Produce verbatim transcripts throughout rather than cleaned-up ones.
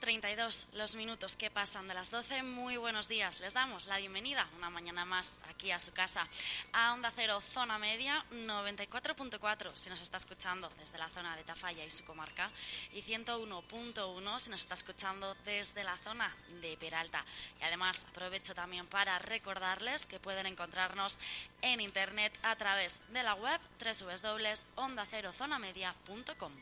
treinta y dos los minutos que pasan de las doce. Muy buenos días. Les damos la bienvenida una mañana más aquí a su casa, a Onda Cero Zona Media, noventa y cuatro punto cuatro si nos está escuchando desde la zona de Tafalla y su comarca, y ciento uno punto uno si nos está escuchando desde la zona de Peralta. Y además aprovecho también para recordarles que pueden encontrarnos en internet a través de la web doble u doble u doble u punto onda cero zona media punto com.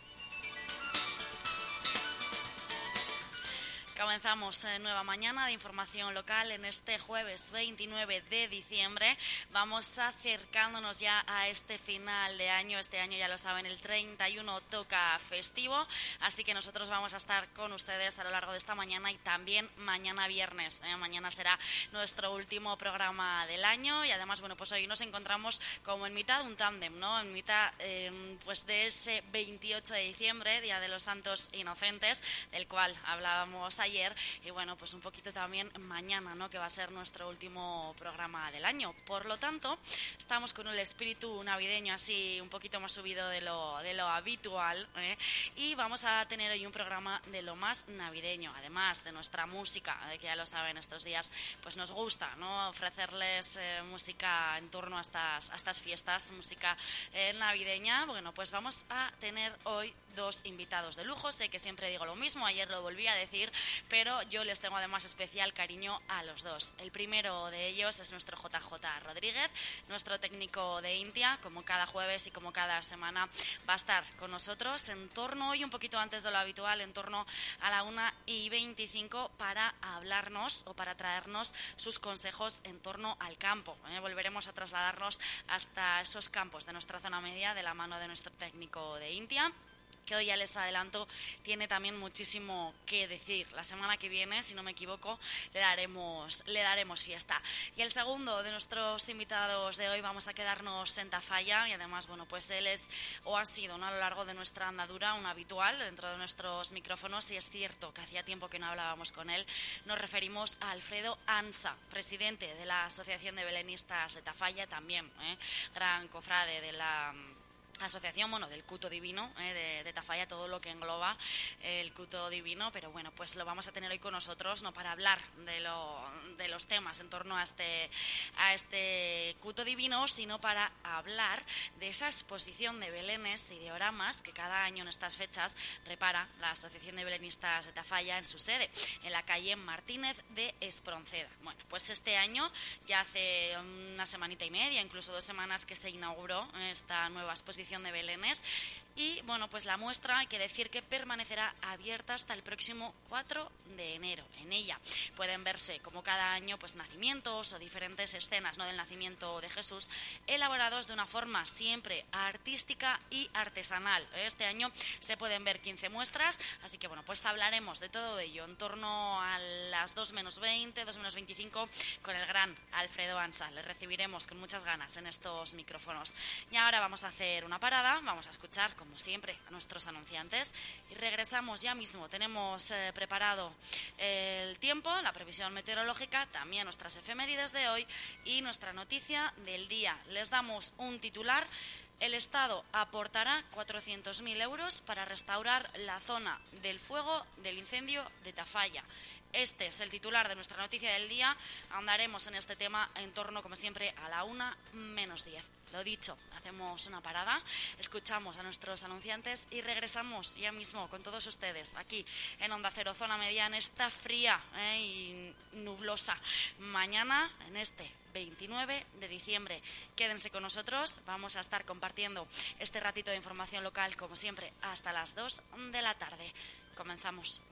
Comenzamos eh, nueva mañana de información local en este jueves veintinueve de diciembre. Vamos acercándonos ya a este final de año. Este año, ya lo saben, el treinta y uno toca festivo, así que nosotros vamos a estar con ustedes a lo largo de esta mañana y también mañana viernes. ¿eh? Mañana será nuestro último programa del año y además, bueno, pues hoy nos encontramos como en mitad de un tándem, ¿no? En mitad eh, pues de ese veintiocho de diciembre, Día de los Santos Inocentes, del cual hablábamos ayer. Ayer, y bueno, pues un poquito también mañana, ¿no? Que va a ser nuestro último programa del año. Por lo tanto, estamos con un espíritu navideño así un poquito más subido de lo, de lo habitual, ¿eh? Y vamos a tener hoy un programa de lo más navideño, además de nuestra música, de que ya lo saben, estos días pues nos gusta, ¿no? Ofrecerles eh, música en torno a estas, a estas fiestas, música eh, navideña. Bueno, pues vamos a tener hoy dos invitados de lujo. Sé que siempre digo lo mismo, ayer lo volví a decir, pero yo les tengo además especial cariño a los dos. El primero de ellos es nuestro J J Rodríguez, nuestro técnico de Intia, como cada jueves y como cada semana va a estar con nosotros en torno, hoy un poquito antes de lo habitual, en torno a la una y veinticinco, para hablarnos o para traernos sus consejos en torno al campo. ¿eh? Volveremos a trasladarnos hasta esos campos de nuestra zona media de la mano de nuestro técnico de Intia, que hoy ya les adelanto tiene también muchísimo que decir. La semana que viene, si no me equivoco, le daremos, le daremos fiesta. Y el segundo de nuestros invitados de hoy, vamos a quedarnos en Tafalla, y además, bueno, pues él es o ha sido, ¿no? a lo largo de nuestra andadura un habitual dentro de nuestros micrófonos, y es cierto que hacía tiempo que no hablábamos con él. Nos referimos a Alfredo Ansa, presidente de la Asociación de Belenistas de Tafalla, también ¿eh? gran cofrade de la asociación, bueno, del culto divino eh, de, de Tafalla, todo lo que engloba eh, el culto divino, pero bueno, pues lo vamos a tener hoy con nosotros, no para hablar de, lo, de los temas en torno a este, a este culto divino, sino para hablar de esa exposición de belenes y dioramas que cada año en estas fechas prepara la Asociación de Belenistas de Tafalla en su sede, en la calle Martínez de Espronceda. Bueno, pues este año, ya hace una semanita y media, incluso dos semanas, que se inauguró esta nueva exposición de belenes, y bueno, pues la muestra, hay que decir que permanecerá abierta hasta el próximo cuatro de enero. En ella pueden verse, como cada año, pues nacimientos o diferentes escenas, ¿no? del nacimiento de Jesús, elaborados de una forma siempre artística y artesanal. Este año se pueden ver quince muestras, así que bueno, pues hablaremos de todo ello en torno a las dos menos veinte, dos menos veinticinco, con el gran Alfredo Ansa. Le recibiremos con muchas ganas en estos micrófonos. Y ahora vamos a hacer una parada, vamos a escuchar, como siempre, a nuestros anunciantes, y regresamos ya mismo. Tenemos eh, preparado eh, el tiempo, la previsión meteorológica, también nuestras efemérides de hoy y nuestra noticia del día. Les damos un titular: el Estado aportará cuatrocientos mil euros para restaurar la zona del fuego del incendio de Tafalla. Este es el titular de nuestra noticia del día. Andaremos en este tema en torno, como siempre, a la una menos diez. Lo dicho, hacemos una parada, escuchamos a nuestros anunciantes y regresamos ya mismo con todos ustedes aquí en Onda Cero Zona Media, en esta fría eh, y nublosa mañana, en este veintinueve de diciembre. Quédense con nosotros, vamos a estar compartiendo este ratito de información local, como siempre, hasta las dos de la tarde. Comenzamos.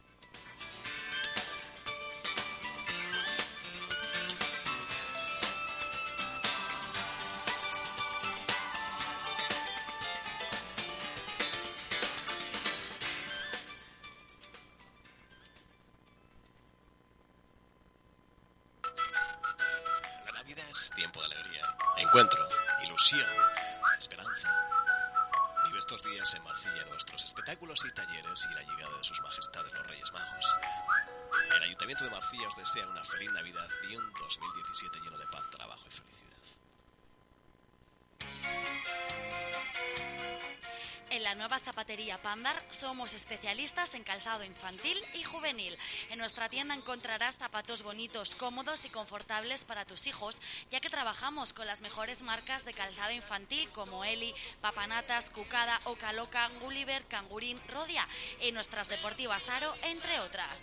Tiempo de alegría, encuentro, ilusión, esperanza. Vive estos días en Marcilla nuestros espectáculos y talleres y la llegada de sus majestades los Reyes Magos. El Ayuntamiento de Marcilla os desea una feliz Navidad y un dos mil diecisiete lleno de paz, trabajo y felicidad. En la nueva zapatería Pandar somos especialistas en calzado infantil y juvenil. En nuestra tienda encontrarás zapatos bonitos, cómodos y confortables para tus hijos, ya que trabajamos con las mejores marcas de calzado infantil como Eli, Papanatas, Cucada, Oca Loca, Gulliver, Cangurín, Rodia y nuestras deportivas Aro, entre otras.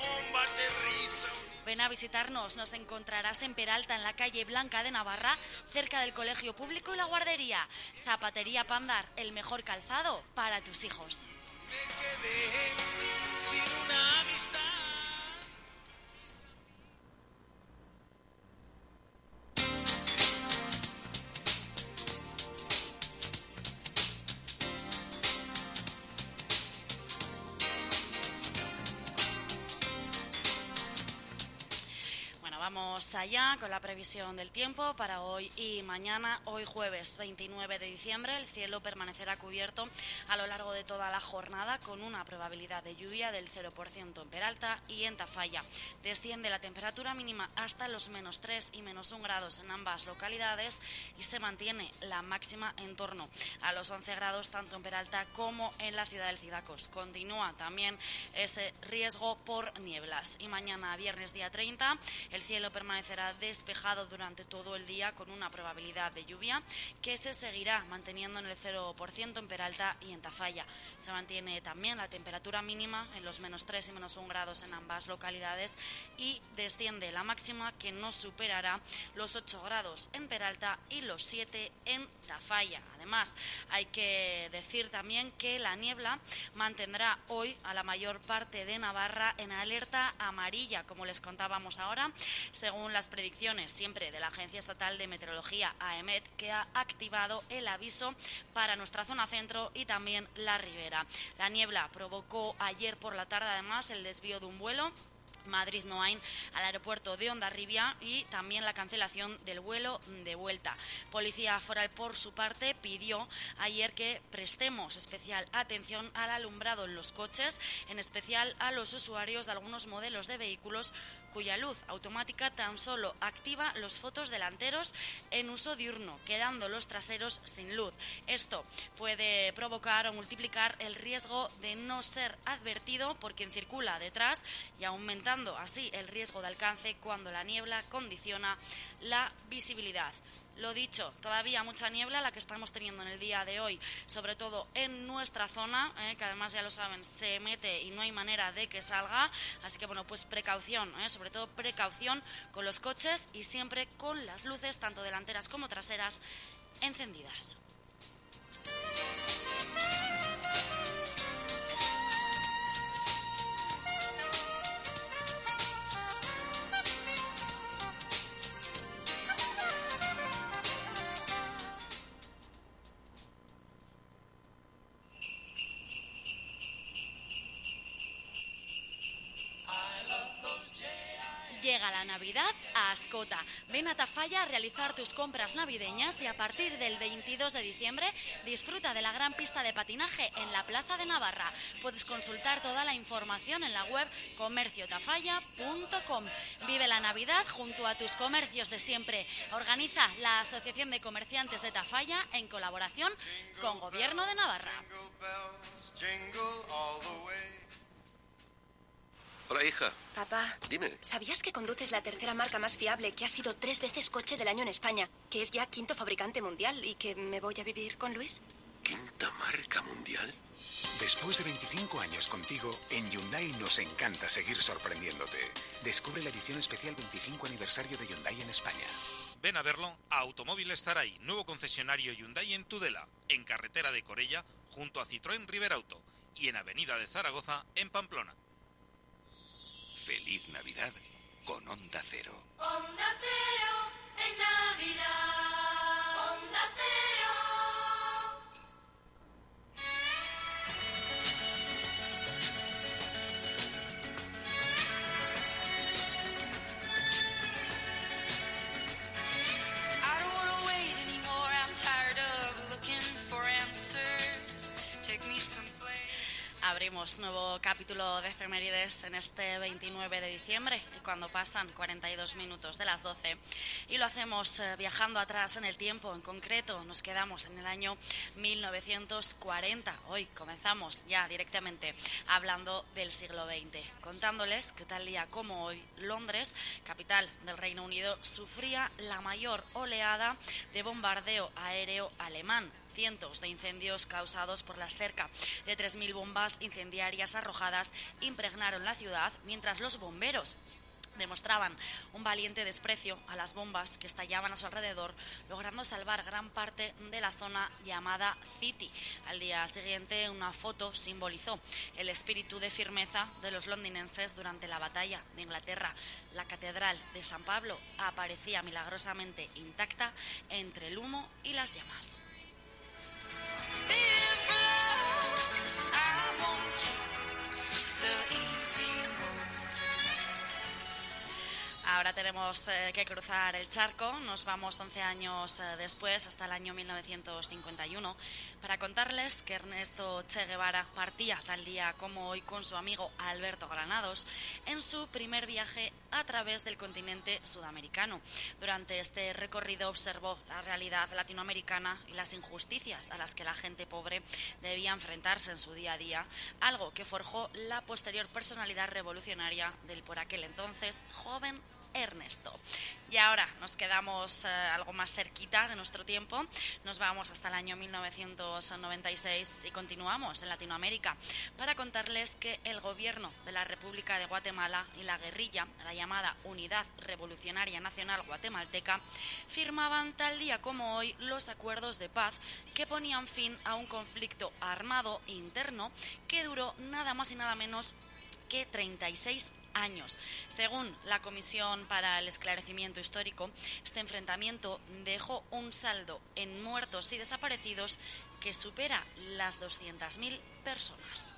Ven a visitarnos, nos encontrarás en Peralta, en la calle Blanca de Navarra, cerca del Colegio Público y la guardería. Zapatería Pandar, el mejor calzado para tus hijos. Me quedé sin una amistad. Vamos allá con la previsión del tiempo para hoy y mañana. Hoy jueves veintinueve de diciembre el cielo permanecerá cubierto a lo largo de toda la jornada con una probabilidad de lluvia del cero por ciento en Peralta y en Tafalla. Desciende la temperatura mínima hasta los menos tres y menos un grados en ambas localidades y se mantiene la máxima en torno a los once grados tanto en Peralta como en la ciudad del Cidacos. Continúa también ese riesgo por nieblas y mañana viernes día treinta el cielo permanecerá despejado durante todo el día con una probabilidad de lluvia que se seguirá manteniendo en el cero por ciento en Peralta y en Tafalla. Se mantiene también la temperatura mínima en los menos tres y menos un grados en ambas localidades y desciende la máxima que no superará los ocho grados en Peralta y los siete en Tafalla. Además, hay que decir también que la niebla mantendrá hoy a la mayor parte de Navarra en alerta amarilla, como les contábamos ahora, según las predicciones siempre de la Agencia Estatal de Meteorología, AEMET, que ha activado el aviso para nuestra zona centro y también la ribera. La niebla provocó ayer por la tarde además el desvío de un vuelo Madrid-Noain al aeropuerto de Hondarribia y también la cancelación del vuelo de vuelta. Policía Foral, por su parte, pidió ayer que prestemos especial atención al alumbrado en los coches, en especial a los usuarios de algunos modelos de vehículos cuya luz automática tan solo activa los focos delanteros en uso diurno, quedando los traseros sin luz. Esto puede provocar o multiplicar el riesgo de no ser advertido por quien circula detrás y aumentando así el riesgo de alcance cuando la niebla condiciona la visibilidad. Lo dicho, todavía mucha niebla la que estamos teniendo en el día de hoy, sobre todo en nuestra zona, eh, que además ya lo saben, se mete y no hay manera de que salga, así que bueno, pues precaución, eh, sobre todo precaución con los coches y siempre con las luces, tanto delanteras como traseras, encendidas. Llega la Navidad a Ascota. Ven a Tafalla a realizar tus compras navideñas y a partir del veintidós de diciembre disfruta de la gran pista de patinaje en la Plaza de Navarra. Puedes consultar toda la información en la web comercio tafalla punto com. Vive la Navidad junto a tus comercios de siempre. Organiza la Asociación de Comerciantes de Tafalla en colaboración con Gobierno de Navarra. Hola, hija. Papá. Dime. ¿Sabías que conduces la tercera marca más fiable, que ha sido tres veces coche del año en España, que es ya quinto fabricante mundial y que me voy a vivir con Luis? ¿Quinta marca mundial? Después de veinticinco años contigo, en Hyundai nos encanta seguir sorprendiéndote. Descubre la edición especial veinticinco aniversario de Hyundai en España. Ven a verlo a Automóviles Taray, nuevo concesionario Hyundai en Tudela, en carretera de Corella, junto a Citroën Riberauto, y en avenida de Zaragoza, en Pamplona. Feliz Navidad con Onda Cero. Onda Cero en Navidad. Onda Cero. I don't wanna wait anymore. I'm tired of looking for answers. Take me someplace. Abrimos nuevo capítulo de efemérides en este veintinueve de diciembre, cuando pasan cuarenta y dos minutos de las doce. Y lo hacemos eh, viajando atrás en el tiempo. En concreto, nos quedamos en el año mil novecientos cuarenta. Hoy comenzamos ya directamente hablando del siglo veinte, contándoles que tal día como hoy, Londres, capital del Reino Unido, sufría la mayor oleada de bombardeo aéreo alemán. Cientos de incendios causados por las cerca de tres mil bombas incendiarias arrojadas impregnaron la ciudad, mientras los bomberos demostraban un valiente desprecio a las bombas que estallaban a su alrededor, logrando salvar gran parte de la zona llamada City. Al día siguiente, una foto simbolizó el espíritu de firmeza de los londinenses durante la batalla de Inglaterra. La catedral de San Pablo aparecía milagrosamente intacta entre el humo y las llamas. Ahora tenemos eh, que cruzar el charco. Nos vamos once años eh, después, hasta el año mil novecientos cincuenta y uno, para contarles que Ernesto Che Guevara partía tal día como hoy con su amigo Alberto Granados en su primer viaje a través del continente sudamericano. Durante este recorrido observó la realidad latinoamericana y las injusticias a las que la gente pobre debía enfrentarse en su día a día, algo que forjó la posterior personalidad revolucionaria del por aquel entonces joven Ernesto. Y ahora nos quedamos eh, algo más cerquita de nuestro tiempo. Nos vamos hasta el año mil novecientos noventa y seis y continuamos en Latinoamérica para contarles que el gobierno de la República de Guatemala y la guerrilla, la llamada Unidad Revolucionaria Nacional Guatemalteca, firmaban tal día como hoy los acuerdos de paz que ponían fin a un conflicto armado interno que duró nada más y nada menos que treinta y seis años. Según la Comisión para el Esclarecimiento Histórico, este enfrentamiento dejó un saldo en muertos y desaparecidos que supera las doscientas mil personas.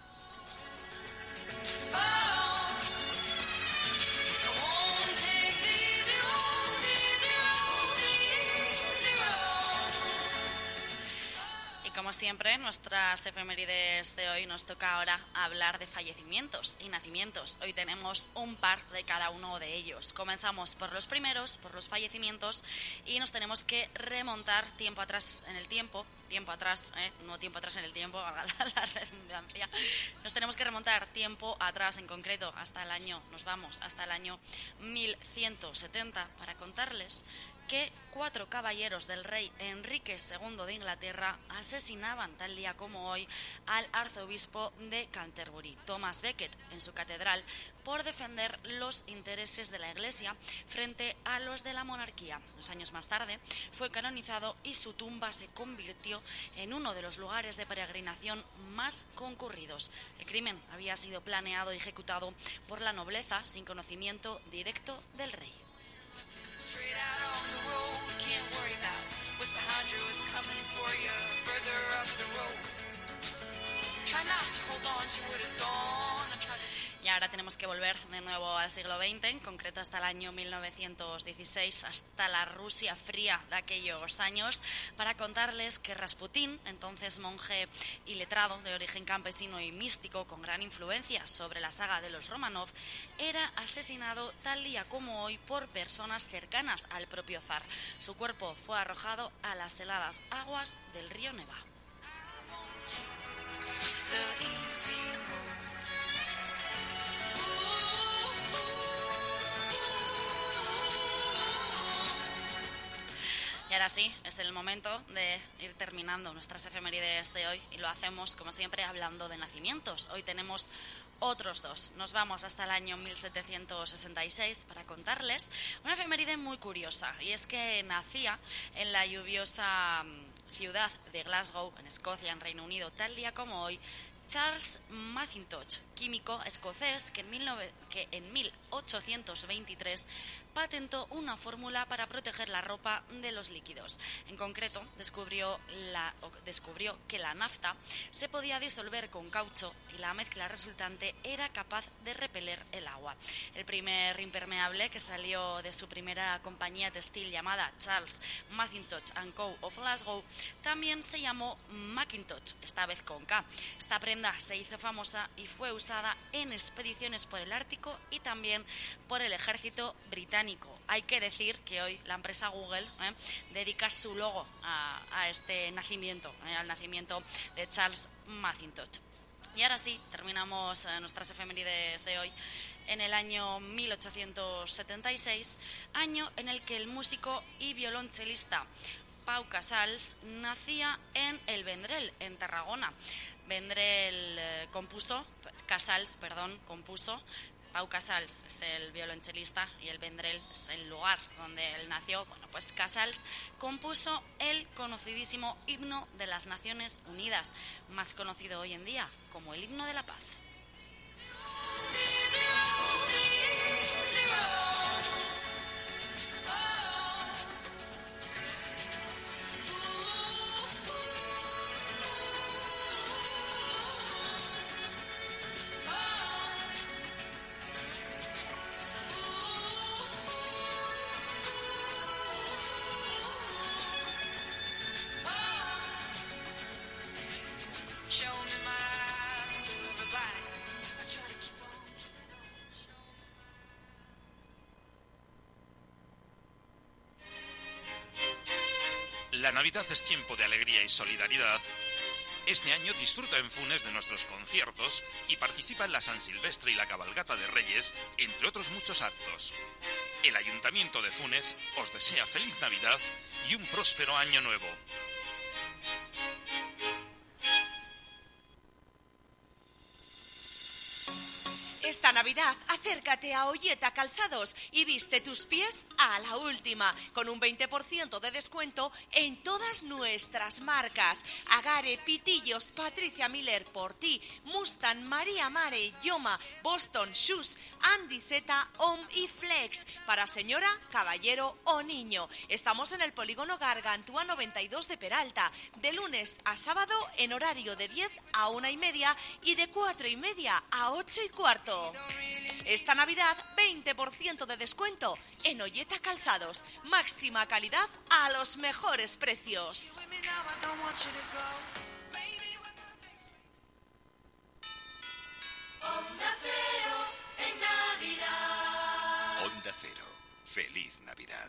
Como siempre, en nuestras efemérides de hoy nos toca ahora hablar de fallecimientos y nacimientos. Hoy tenemos un par de cada uno de ellos. Comenzamos por los primeros, por los fallecimientos, y nos tenemos que remontar tiempo atrás en el tiempo, tiempo atrás, ¿eh? no tiempo atrás en el tiempo, haga la, la redundancia. Nos tenemos que remontar tiempo atrás, en concreto, hasta el año, nos vamos hasta el año mil ciento setenta para contarles que cuatro caballeros del rey Enrique segundo de Inglaterra asesinaban tal día como hoy al arzobispo de Canterbury, Thomas Becket, en su catedral, por defender los intereses de la Iglesia frente a los de la monarquía. Dos años más tarde fue canonizado y su tumba se convirtió en uno de los lugares de peregrinación más concurridos. El crimen había sido planeado y ejecutado por la nobleza sin conocimiento directo del rey. Straight out on the road, can't worry about what's behind you, what's coming for you, further up the road. Try not to hold on to what is gone, and try to... Y ahora tenemos que volver de nuevo al siglo veinte, en concreto hasta el año mil novecientos dieciséis, hasta la Rusia fría de aquellos años, para contarles que Rasputín, entonces monje y letrado de origen campesino y místico con gran influencia sobre la saga de los Romanov, era asesinado tal día como hoy por personas cercanas al propio zar. Su cuerpo fue arrojado a las heladas aguas del río Neva. Y ahora sí, es el momento de ir terminando nuestras efemérides de hoy y lo hacemos, como siempre, hablando de nacimientos. Hoy tenemos otros dos. Nos vamos hasta el año mil setecientos sesenta y seis para contarles una efeméride muy curiosa, y es que nacía en la lluviosa ciudad de Glasgow, en Escocia, en Reino Unido, tal día como hoy, Charles Mackintosh, químico escocés que en, mil nove... que en mil ochocientos veintitrés patentó una fórmula para proteger la ropa de los líquidos. En concreto, descubrió, la... descubrió que la nafta se podía disolver con caucho y la mezcla resultante era capaz de repeler el agua. El primer impermeable que salió de su primera compañía textil llamada Charles Mackintosh and Co. of Glasgow también se llamó Mackintosh, esta vez con K. Esta prenda leyenda se hizo famosa y fue usada en expediciones por el Ártico y también por el ejército británico. Hay que decir que hoy la empresa Google ¿eh? dedica su logo a, a este nacimiento, ¿eh? al nacimiento de Charles Macintosh. Y ahora sí, terminamos eh, nuestras efemérides de hoy en el año mil ochocientos setenta y seis, año en el que el músico y violonchelista Pau Casals nacía en el Vendrell, en Tarragona. Vendrell eh, compuso, Casals, perdón, compuso. Pau Casals es el violonchelista y el Vendrell es el lugar donde él nació. Bueno, pues Casals compuso el conocidísimo himno de las Naciones Unidas, más conocido hoy en día como el himno de la paz. La Navidad es tiempo de alegría y solidaridad. Este año disfruta en Funes de nuestros conciertos y participa en la San Silvestre y la Cabalgata de Reyes, entre otros muchos actos. El Ayuntamiento de Funes os desea feliz Navidad y un próspero año nuevo. Esta Navidad, acércate a Olleta Calzados y viste tus pies a la última, con un veinte por ciento de descuento en todas nuestras marcas. Agare, Pitillos, Patricia Miller, Por Ti, Mustang, María Mare, Yoma, Boston, Shoes, Andy Z, Om y Flex, para señora, caballero o niño. Estamos en el Polígono Gargantúa noventa y dos de Peralta, de lunes a sábado en horario de diez a una y media y de cuatro y media a ocho y cuarto. Esta Navidad, veinte por ciento de descuento en Olleta Calzados. Máxima calidad a los mejores precios. Onda Cero en Navidad. Onda Cero. Feliz Navidad.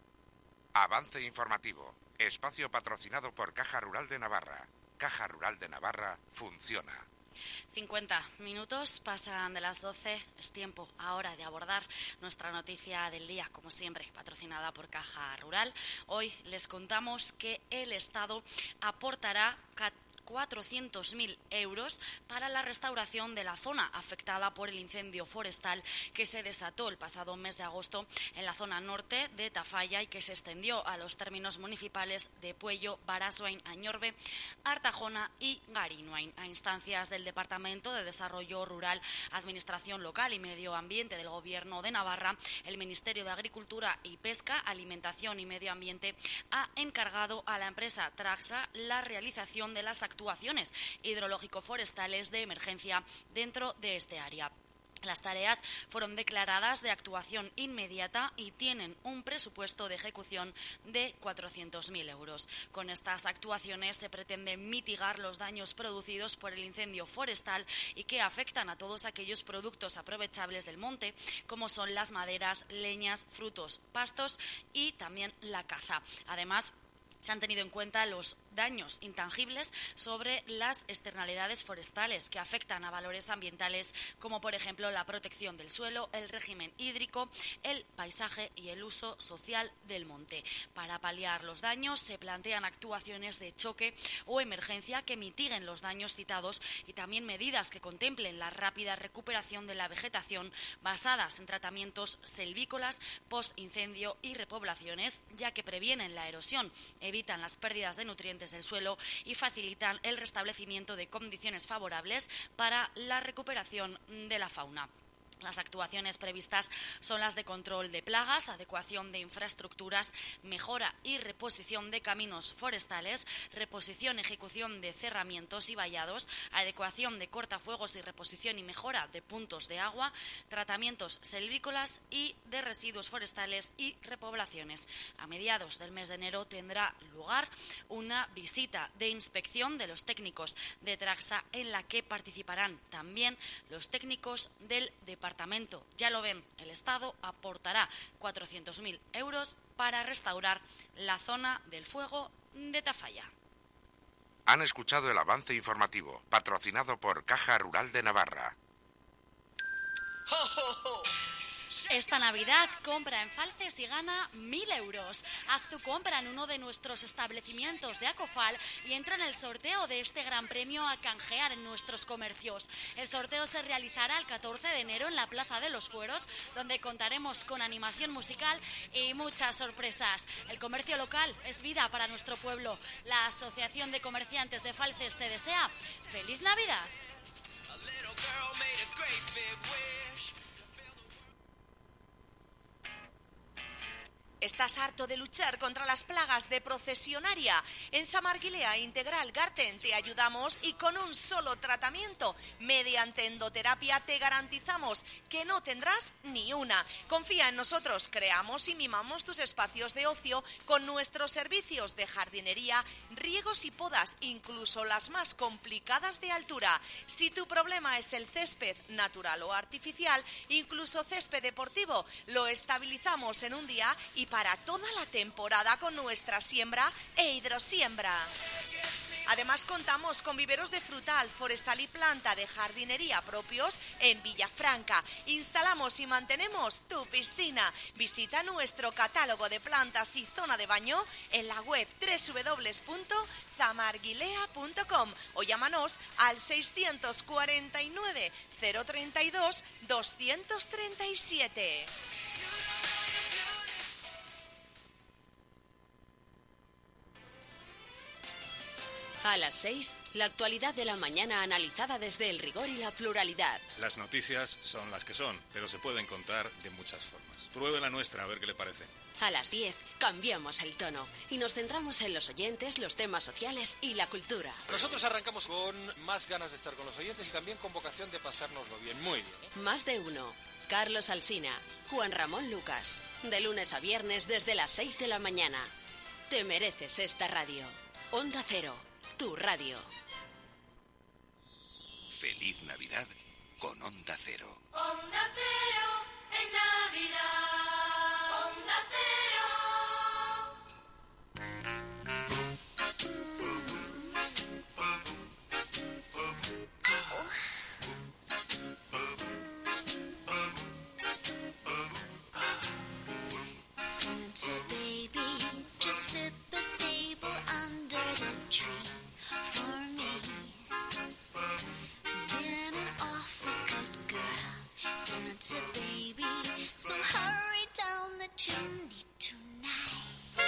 Avance informativo. Espacio patrocinado por Caja Rural de Navarra. Caja Rural de Navarra funciona. cincuenta minutos pasan de las doce, es tiempo ahora de abordar nuestra noticia del día, como siempre, patrocinada por Caja Rural. Hoy les contamos que el Estado aportará cuatrocientos mil euros para la restauración de la zona afectada por el incendio forestal que se desató el pasado mes de agosto en la zona norte de Tafalla y que se extendió a los términos municipales de Puello, Baraswain, Añorbe, Artajona y Garinuain, a instancias del Departamento de Desarrollo Rural, Administración Local y Medio Ambiente del Gobierno de Navarra. El Ministerio de Agricultura y Pesca, Alimentación y Medio Ambiente ha encargado a la empresa Traxa la realización de las actuaciones hidrológico-forestales de emergencia dentro de este área. Las tareas fueron declaradas de actuación inmediata y tienen un presupuesto de ejecución de cuatrocientos mil euros. Con estas actuaciones se pretende mitigar los daños producidos por el incendio forestal y que afectan a todos aquellos productos aprovechables del monte, como son las maderas, leñas, frutos, pastos y también la caza. Además, se han tenido en cuenta los daños intangibles sobre las externalidades forestales que afectan a valores ambientales como, por ejemplo, la protección del suelo, el régimen hídrico, el paisaje y el uso social del monte. Para paliar los daños se plantean actuaciones de choque o emergencia que mitiguen los daños citados y también medidas que contemplen la rápida recuperación de la vegetación basadas en tratamientos selvícolas, post-incendio y repoblaciones, ya que previenen la erosión, evitan las pérdidas de nutrientes del suelo y facilitan el restablecimiento de condiciones favorables para la recuperación de la fauna. Las actuaciones previstas son las de control de plagas, adecuación de infraestructuras, mejora y reposición de caminos forestales, reposición y ejecución de cerramientos y vallados, adecuación de cortafuegos y reposición y mejora de puntos de agua, tratamientos selvícolas y de residuos forestales y repoblaciones. A mediados del mes de enero tendrá lugar una visita de inspección de los técnicos de Traxa en la que participarán también los técnicos del departamento. Ya lo ven, el Estado aportará cuatrocientos mil euros para restaurar la zona del fuego de Tafalla. Han escuchado el avance informativo, patrocinado por Caja Rural de Navarra. Esta Navidad compra en Falces y gana mil euros. Haz tu compra en uno de nuestros establecimientos de Acofal y entra en el sorteo de este gran premio a canjear en nuestros comercios. El sorteo se realizará el catorce de enero en la Plaza de los Fueros, donde contaremos con animación musical y muchas sorpresas. El comercio local es vida para nuestro pueblo. La Asociación de Comerciantes de Falces te desea ¡Feliz Navidad! ¿Estás harto de luchar contra las plagas de procesionaria? En Zamarguilea Integral Garten te ayudamos y con un solo tratamiento, mediante endoterapia, te garantizamos que no tendrás ni una. Confía en nosotros, creamos y mimamos tus espacios de ocio con nuestros servicios de jardinería, riegos y podas, incluso las más complicadas de altura. Si tu problema es el césped natural o artificial, incluso césped deportivo, lo estabilizamos en un día y para toda la temporada con nuestra siembra e hidrosiembra. Además contamos con viveros de frutal, forestal y planta de jardinería propios en Villafranca. Instalamos y mantenemos tu piscina. Visita nuestro catálogo de plantas y zona de baño en la web doble u doble u doble u punto zamarguilea punto com o llámanos al seiscientos cuarenta y nueve, cero treinta y dos, doscientos treinta y siete. A las seis, la actualidad de la mañana analizada desde el rigor y la pluralidad. Las noticias son las que son, pero se pueden contar de muchas formas. Pruebe la nuestra, a ver qué le parece. A las diez, cambiamos el tono y nos centramos en los oyentes, los temas sociales y la cultura. Nosotros arrancamos con más ganas de estar con los oyentes y también con vocación de pasárnoslo bien. Muy bien, ¿eh? Más de uno. Carlos Alsina, Juan Ramón Lucas. De lunes a viernes desde las seis de la mañana. Te mereces esta radio. Onda Cero. Tu radio. Feliz Navidad con Onda Cero. Onda Cero en Navidad. Onda Cero. Santa baby, just slip a sable under the tree. For me, been an awful good girl, Santa baby, so hurry down the chimney tonight.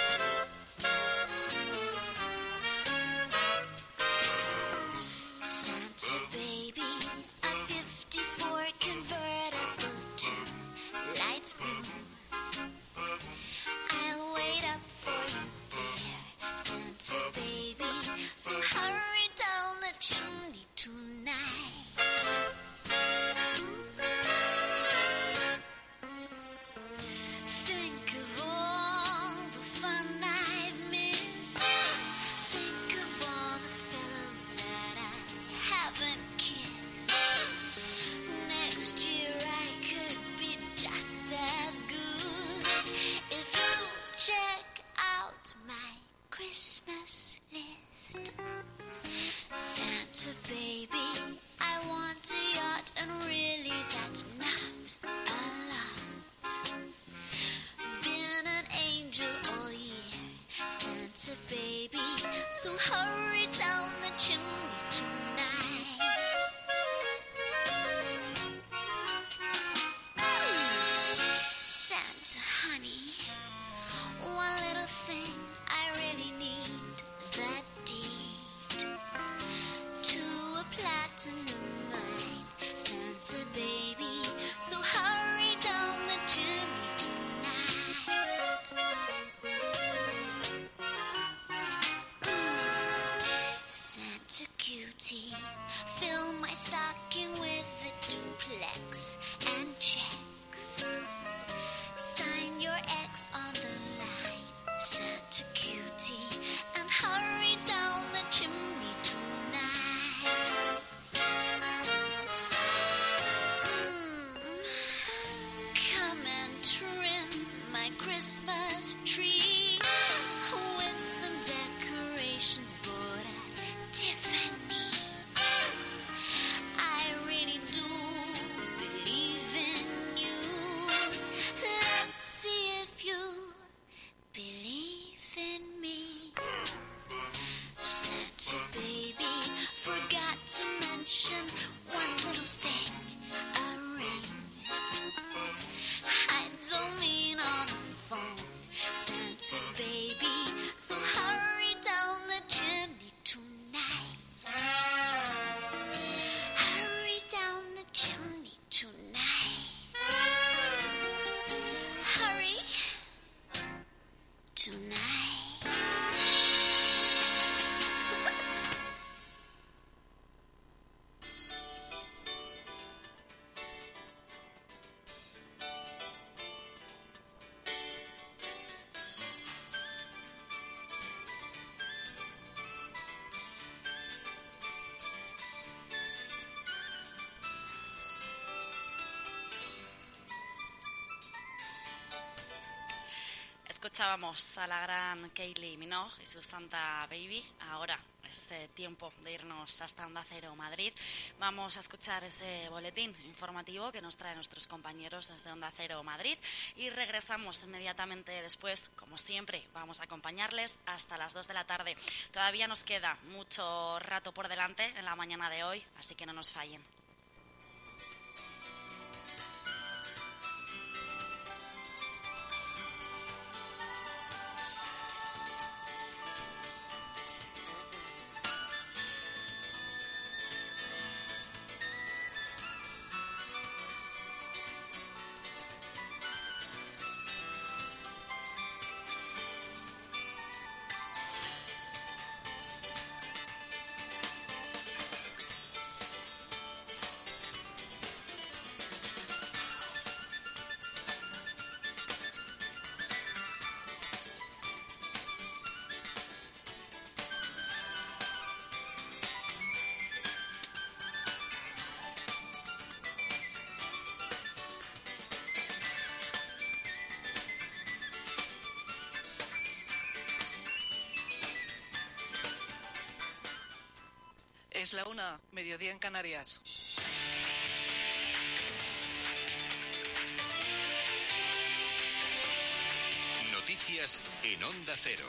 Santa baby, a fifty-four convertible to lights blue. I'll wait up for you, dear Santa baby, so hurry down the chimney tonight. Think of all the fun I've missed. Think of all the fellows that I haven't kissed. Next year I could be just as good if you check out my Christmas list. Santa baby, I want a yacht, and really that's not a lot. Been an angel all year, Santa baby, so hurry down the chimney tonight. Santa honey, one little thing I really need, that deed to a platinum mine. Santa baby, so chimney tonight. Hurry tonight. Escuchábamos a la gran Kylie Minogue y su Santa Baby. Ahora es eh, tiempo de irnos hasta Onda Cero Madrid. Vamos a escuchar ese boletín informativo que nos traen nuestros compañeros desde Onda Cero Madrid y regresamos inmediatamente después. Como siempre, vamos a acompañarles hasta las dos de la tarde. Todavía nos queda mucho rato por delante en la mañana de hoy, así que no nos fallen. Es la una, mediodía en Canarias. Noticias en Onda Cero.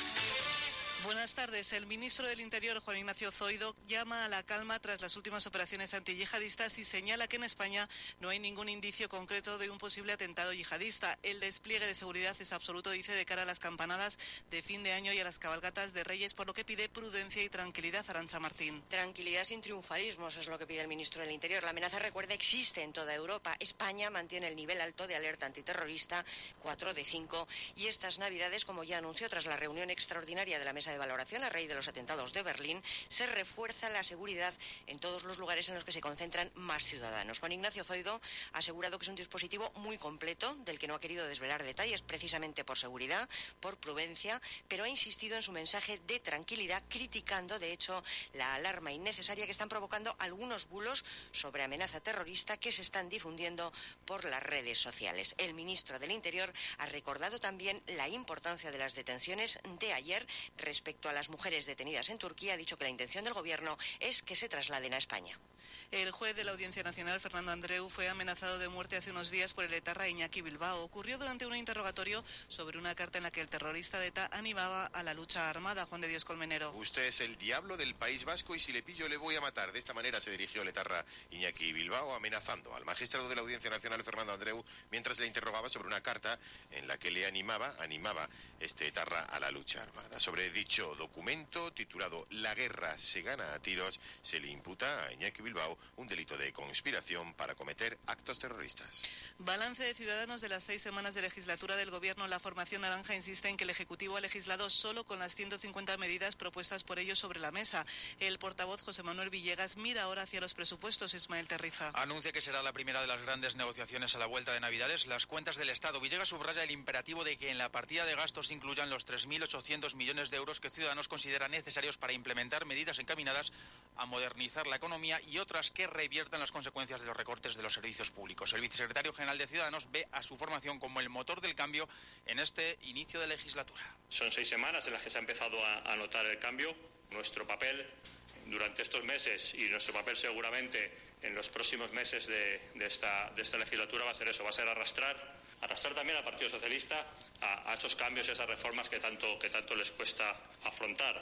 Buenas tardes. El ministro del Interior, Juan Ignacio Zoido, llama a la calma tras las últimas operaciones antiyihadistas y señala que en España no hay ningún indicio concreto de un posible atentado yihadista. El despliegue de seguridad es absoluto, dice, de cara a las campanadas de fin de año y a las cabalgatas de Reyes, por lo que pide prudencia y tranquilidad. Arantxa Martín. Tranquilidad sin triunfalismos es lo que pide el ministro del Interior. La amenaza, recuerda, existe en toda Europa. España mantiene el nivel alto de alerta antiterrorista, cuatro de cinco, y estas Navidades, como ya anunció tras la reunión extraordinaria de la mesa de valoración a raíz de los atentados de Berlín, se refuerza la seguridad en todos los lugares en los que se concentran más ciudadanos. Juan Ignacio Zoido ha asegurado que es un dispositivo muy completo, del que no ha querido desvelar detalles precisamente por seguridad, por prudencia, pero ha insistido en su mensaje de tranquilidad, criticando, de hecho, la alarma innecesaria que están provocando algunos bulos sobre amenaza terrorista que se están difundiendo por las redes sociales. El ministro del Interior ha recordado también la importancia de las detenciones de ayer respecto a las mujeres detenidas en Turquía. Ha dicho que la intención del gobierno es que se trasladen a España. El juez de la Audiencia Nacional, Fernando Andreu, fue amenazado de muerte hace unos días por el etarra Iñaki Bilbao. Ocurrió durante un interrogatorio sobre una carta en la que el terrorista de ETA animaba a la lucha armada. Juan de Dios Colmenero. Usted es el diablo del País Vasco y si le pillo le voy a matar. De esta manera se dirigió el etarra Iñaki Bilbao, amenazando al magistrado de la Audiencia Nacional, Fernando Andreu, mientras le interrogaba sobre una carta en la que le animaba, animaba este etarra a la lucha armada. Sobre dicho documento, titulado La guerra se gana a tiros, se le imputa a Iñaki Bilbao un delito de conspiración para cometer actos terroristas. Balance de Ciudadanos de las seis semanas de legislatura del Gobierno. La formación naranja insiste en que el Ejecutivo ha legislado solo con las ciento cincuenta medidas propuestas por ellos sobre la mesa. El portavoz José Manuel Villegas mira ahora hacia los presupuestos. Ismael Terriza. Anuncia que será la primera de las grandes negociaciones a la vuelta de Navidades, las cuentas del Estado. Villegas subraya el imperativo de que en la partida de gastos incluyan los tres mil ochocientos millones de euros que Ciudadanos considera necesarios para implementar medidas encaminadas a modernizar la economía y otras que reviertan las consecuencias de los recortes de los servicios públicos. El vicesecretario general de Ciudadanos ve a su formación como el motor del cambio en este inicio de legislatura. Son seis semanas en las que se ha empezado a, a notar el cambio. Nuestro papel durante estos meses y nuestro papel seguramente en los próximos meses de, de, esta, de esta legislatura va a ser eso, va a ser arrastrar, arrastrar también al Partido Socialista a, a esos cambios y a esas reformas que tanto, que tanto les cuesta afrontar.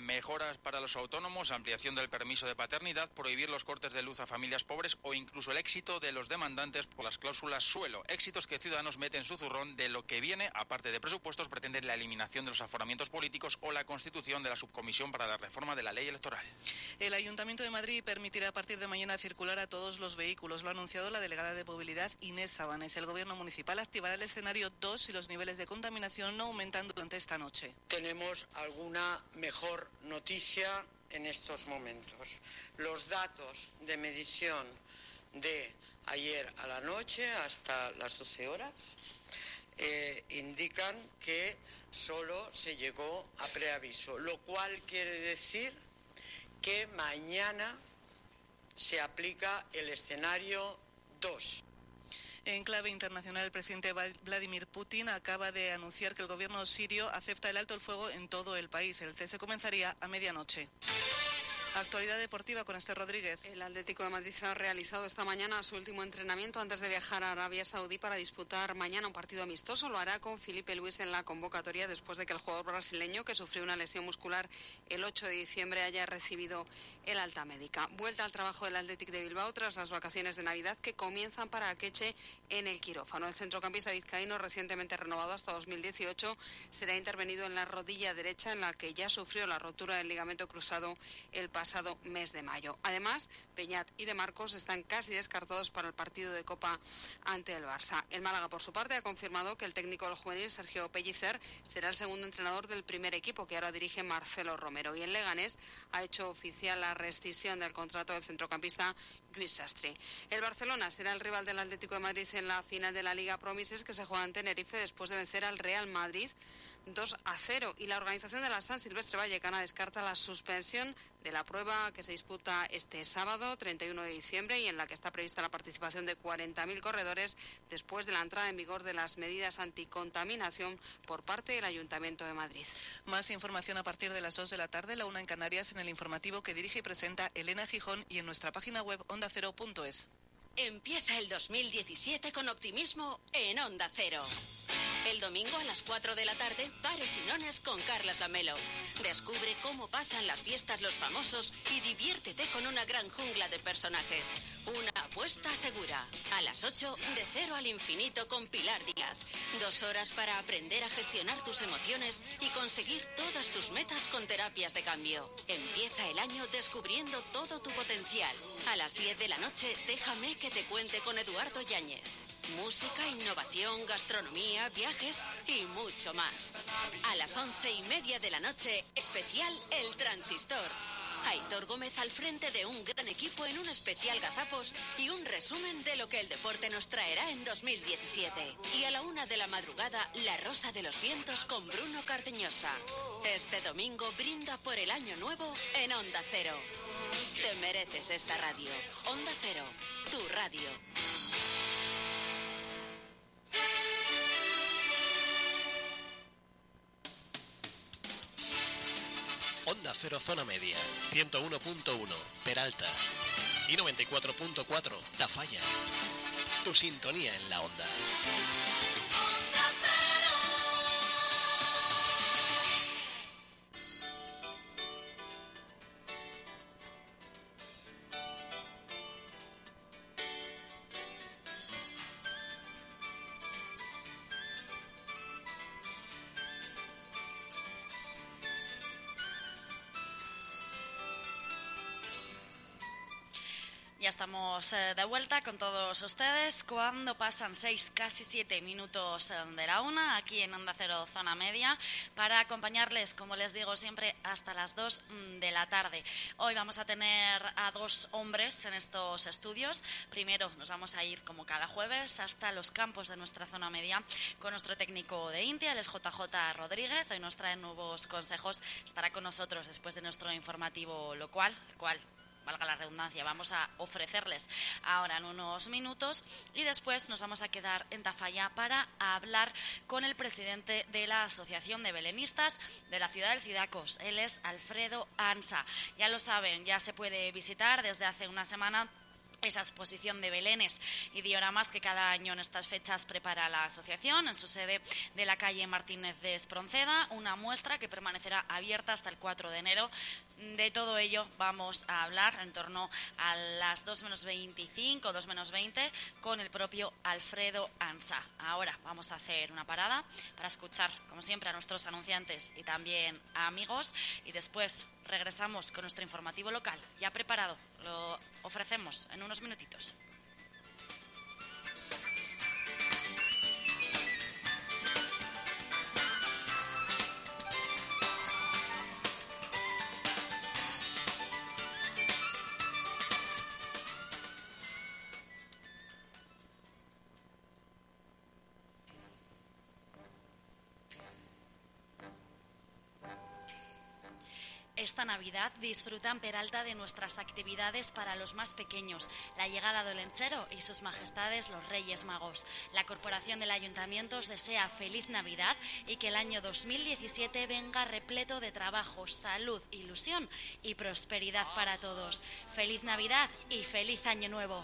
mejoras para los autónomos, ampliación del permiso de paternidad, prohibir los cortes de luz a familias pobres o incluso el éxito de los demandantes por las cláusulas suelo. Éxitos que Ciudadanos mete en su zurrón de lo que viene, aparte de presupuestos, pretende la eliminación de los aforamientos políticos o la constitución de la subcomisión para la reforma de la ley electoral. El Ayuntamiento de Madrid permitirá a partir de mañana circular a todos los vehículos. Lo ha anunciado la delegada de movilidad Inés Sabanes. El Gobierno municipal activará el escenario dos si los niveles de contaminación no aumentan durante esta noche. Tenemos alguna mejor noticia en estos momentos. Los datos de medición de ayer a la noche hasta las doce horas eh, indican que solo se llegó a preaviso, lo cual quiere decir que mañana se aplica el escenario dos. En clave internacional, el presidente Vladimir Putin acaba de anunciar que el gobierno sirio acepta el alto el fuego en todo el país. El cese comenzaría a medianoche. Actualidad deportiva con Esther Rodríguez. El Atlético de Madrid ha realizado esta mañana su último entrenamiento antes de viajar a Arabia Saudí para disputar mañana un partido amistoso. Lo hará con Filipe Luis en la convocatoria después de que el jugador brasileño, que sufrió una lesión muscular el ocho de diciembre, haya recibido el alta médica. Vuelta al trabajo del Athletic de Bilbao tras las vacaciones de Navidad que comienzan para Akeche en el quirófano. El centrocampista vizcaíno, recientemente renovado hasta dos mil dieciocho, será intervenido en la rodilla derecha, en la que ya sufrió la rotura del ligamento cruzado el pasado pasado mes de mayo. Además, Peñat y De Marcos están casi descartados para el partido de Copa ante el Barça. El Málaga, por su parte, ha confirmado que el técnico del juvenil, Sergio Pellicer, será el segundo entrenador del primer equipo, que ahora dirige Marcelo Romero. Y el Leganés ha hecho oficial la rescisión del contrato del centrocampista Luis Sastre. El Barcelona será el rival del Atlético de Madrid en la final de la Liga Promises, que se juega en Tenerife después de vencer al Real Madrid dos a cero. Y la organización de la San Silvestre Vallecana descarta la suspensión de la prueba que se disputa este sábado, treinta y uno de diciembre, y en la que está prevista la participación de cuarenta mil corredores después de la entrada en vigor de las medidas anticontaminación por parte del Ayuntamiento de Madrid. Más información a partir de las dos de la tarde, la una en Canarias, en el informativo que dirige y presenta Elena Gijón y en nuestra página web onda cero punto es. Empieza el dos mil diecisiete con optimismo en Onda Cero. El domingo a las cuatro de la tarde, Pares y Nones con Carlas Lamelo. Descubre cómo pasan las fiestas los famosos y diviértete con una gran jungla de personajes. Una apuesta segura. A las ocho, de cero al infinito con Pilar Díaz. Dos horas para aprender a gestionar tus emociones y conseguir todas tus metas con terapias de cambio. Empieza el año descubriendo todo tu potencial. A las diez de la noche, déjame que te cuente con Eduardo Yáñez. Música, innovación, gastronomía, viajes y mucho más. A las once y media de la noche, especial El Transistor. Aitor Gómez al frente de un gran equipo en un especial Gazapos y un resumen de lo que el deporte nos traerá en dos mil diecisiete. Y a la una de la madrugada, La Rosa de los Vientos con Bruno Cardeñosa. Este domingo brinda por el año nuevo en Onda Cero. Te mereces esta radio. Onda Cero, tu radio. Onda Cero Zona Media, ciento uno punto uno, Peralta y noventa y cuatro punto cuatro, Tafalla. Tu sintonía en la onda. Ya estamos eh, de vuelta con todos ustedes cuando pasan seis, casi siete minutos eh, de la una, aquí en Onda Cero Zona Media, para acompañarles, como les digo siempre, hasta las dos mm, de la tarde. Hoy vamos a tener a dos hombres en estos estudios. Primero nos vamos a ir, como cada jueves, hasta los campos de nuestra zona media con nuestro técnico de India, el es J J Rodríguez. Hoy nos trae nuevos consejos. Estará con nosotros después de nuestro informativo local, el cual, valga la redundancia, vamos a ofrecerles ahora en unos minutos, y después nos vamos a quedar en Tafalla para hablar con el presidente de la Asociación de Belenistas de la ciudad del Cidacos. Él es Alfredo Ansa. Ya lo saben, ya se puede visitar desde hace una semana esa exposición de belenes y dioramas que cada año en estas fechas prepara la asociación en su sede de la calle Martínez de Espronceda, una muestra que permanecerá abierta hasta el cuatro de enero. De todo ello vamos a hablar en torno a las dos menos veinticinco, dos menos veinte con el propio Alfredo Ansá. Ahora vamos a hacer una parada para escuchar, como siempre, a nuestros anunciantes y también a amigos, y después regresamos con nuestro informativo local ya preparado. Lo ofrecemos en unos minutitos. Esta Navidad disfruta en Peralta de nuestras actividades para los más pequeños, la llegada del Olentzero y sus majestades los Reyes Magos. La Corporación del Ayuntamiento os desea feliz Navidad y que el año dos mil diecisiete venga repleto de trabajo, salud, ilusión y prosperidad para todos. Feliz Navidad y feliz Año Nuevo.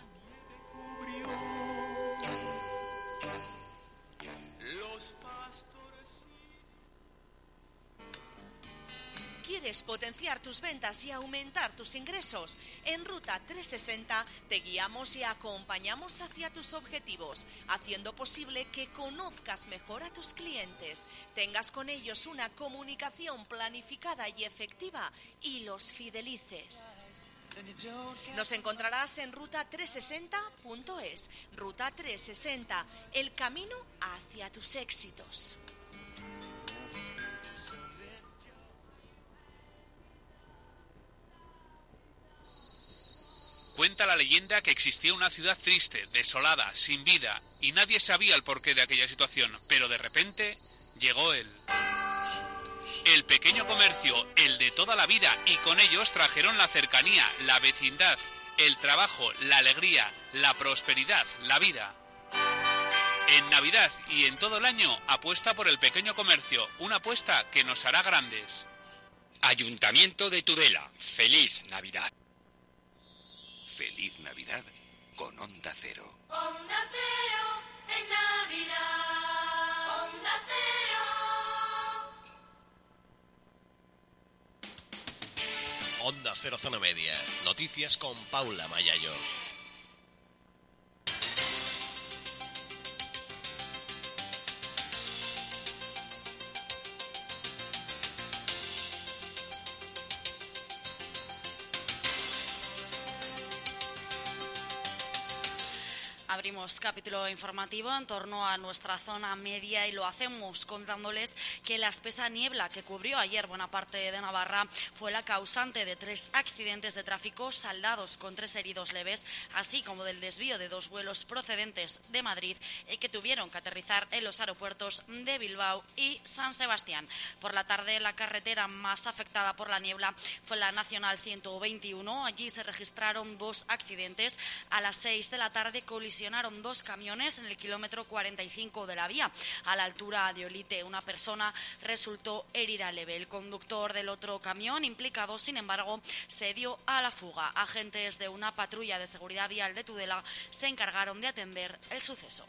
¿Quieres potenciar tus ventas y aumentar tus ingresos? En Ruta trescientos sesenta te guiamos y acompañamos hacia tus objetivos, haciendo posible que conozcas mejor a tus clientes, tengas con ellos una comunicación planificada y efectiva y los fidelices. Nos encontrarás en ruta trescientos sesenta punto es. Ruta trescientos sesenta, el camino hacia tus éxitos. Cuenta la leyenda que existía una ciudad triste, desolada, sin vida, y nadie sabía el porqué de aquella situación, pero de repente llegó él. El pequeño comercio, el de toda la vida, y con ellos trajeron la cercanía, la vecindad, el trabajo, la alegría, la prosperidad, la vida. En Navidad y en todo el año apuesta por el pequeño comercio, una apuesta que nos hará grandes. Ayuntamiento de Tudela, feliz Navidad. Feliz Navidad con Onda Cero. Onda Cero en Navidad. Onda Cero. Onda Cero Zona Media. Noticias con Paula Mayayo. Abrimos capítulo informativo en torno a nuestra zona media y lo hacemos contándoles que la espesa niebla que cubrió ayer buena parte de Navarra fue la causante de tres accidentes de tráfico saldados con tres heridos leves, así como del desvío de dos vuelos procedentes de Madrid y que tuvieron que aterrizar en los aeropuertos de Bilbao y San Sebastián. Por la tarde, la carretera más afectada por la niebla fue la Nacional ciento veintiuno. Allí se registraron dos accidentes. A las seis de la tarde colisionaron dos camiones en el kilómetro cuarenta y cinco de la vía, a la altura de Olite. Una persona resultó herida leve. El conductor del otro camión implicado, sin embargo, se dio a la fuga. Agentes de una patrulla de seguridad vial de Tudela se encargaron de atender el suceso.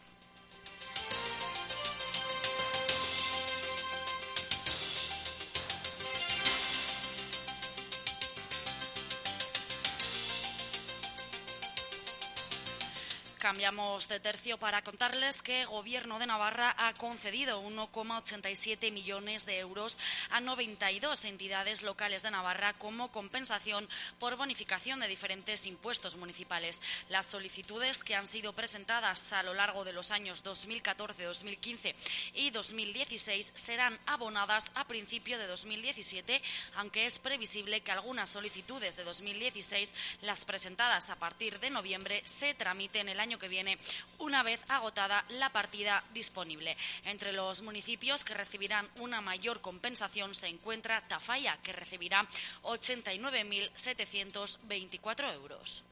Cambiamos de tercio para contarles que el Gobierno de Navarra ha concedido uno coma ochenta y siete millones de euros a noventa y dos entidades locales de Navarra como compensación por bonificación de diferentes impuestos municipales. Las solicitudes que han sido presentadas a lo largo de los años dos mil catorce, dos mil quince y dos mil dieciséis serán abonadas a principio de dos mil diecisiete, aunque es previsible que algunas solicitudes de dos mil dieciséis, las presentadas a partir de noviembre, se tramiten el año que viene, una vez agotada la partida disponible. Entre los municipios que recibirán una mayor compensación se encuentra Tafalla, que recibirá ochenta y nueve mil setecientos veinticuatro euros.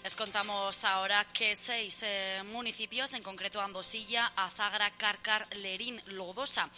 Les contamos ahora que seis eh, municipios, en concreto Andosilla, Azagra, Cárcar, Lerín, Lodosa,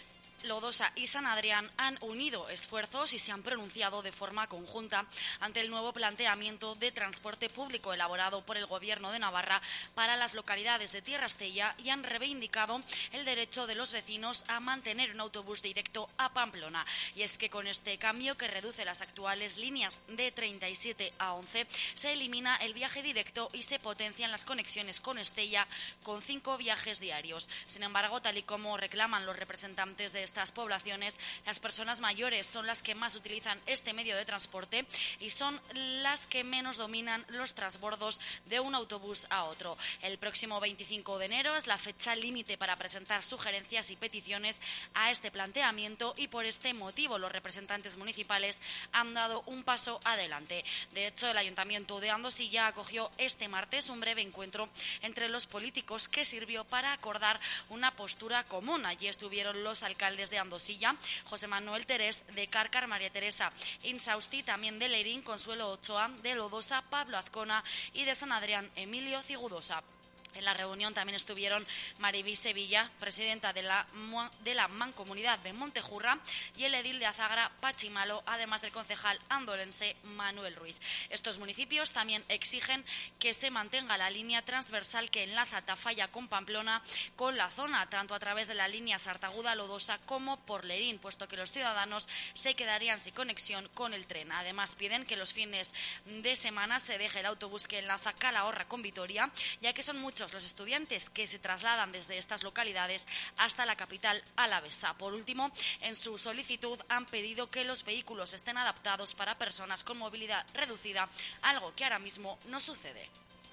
Lodosa y San Adrián han unido esfuerzos y se han pronunciado de forma conjunta ante el nuevo planteamiento de transporte público elaborado por el Gobierno de Navarra para las localidades de Tierra Estella y han reivindicado el derecho de los vecinos a mantener un autobús directo a Pamplona. Y es que con este cambio, que reduce las actuales líneas de treinta y siete a once, se elimina el viaje directo y se potencian las conexiones con Estella con cinco viajes diarios. Sin embargo, tal y como reclaman los representantes de estas poblaciones, las personas mayores son las que más utilizan este medio de transporte y son las que menos dominan los transbordos de un autobús a otro. El próximo veinticinco de enero es la fecha límite para presentar sugerencias y peticiones a este planteamiento y por este motivo los representantes municipales han dado un paso adelante. De hecho, el Ayuntamiento de Andosilla acogió este martes un breve encuentro entre los políticos que sirvió para acordar una postura común. Allí estuvieron los alcaldes de Andosilla, José Manuel Terés, de Cárcar, María Teresa Insausti, también de Lerín, Consuelo Ochoa, de Lodosa, Pablo Azcona y de San Adrián, Emilio Cigudosa. En la reunión también estuvieron Maribí Sevilla, presidenta de la, de la Mancomunidad de Montejurra, y el edil de Azagra, Pachi Malo, además del concejal andolense Manuel Ruiz. Estos municipios también exigen que se mantenga la línea transversal que enlaza Tafalla con Pamplona con la zona, tanto a través de la línea Sartaguda-Lodosa como por Lerín, puesto que los ciudadanos se quedarían sin conexión con el tren. Además, piden que los fines de semana se deje el autobús que enlaza Calahorra con Vitoria, ya que son muchos los estudiantes que se trasladan desde estas localidades hasta la capital alavesa. Por último, en su solicitud han pedido que los vehículos estén adaptados para personas con movilidad reducida, algo que ahora mismo no sucede.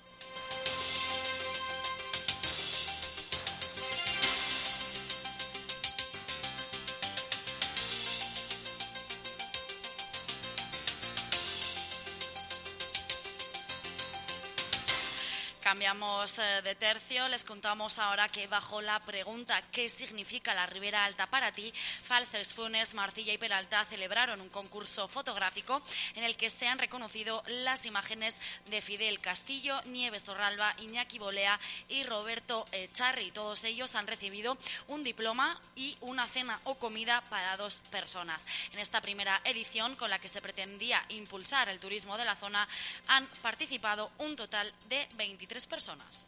Cambiamos de tercio, les contamos ahora que bajo la pregunta ¿qué significa la Ribera Alta para ti?, Falces, Funes, Marcilla y Peralta celebraron un concurso fotográfico en el que se han reconocido las imágenes de Fidel Castillo, Nieves Torralba, Iñaki Bolea y Roberto Echarri. Todos ellos han recibido un diploma y una cena o comida para dos personas. En esta primera edición, con la que se pretendía impulsar el turismo de la zona, han participado un total de veintitrés personas.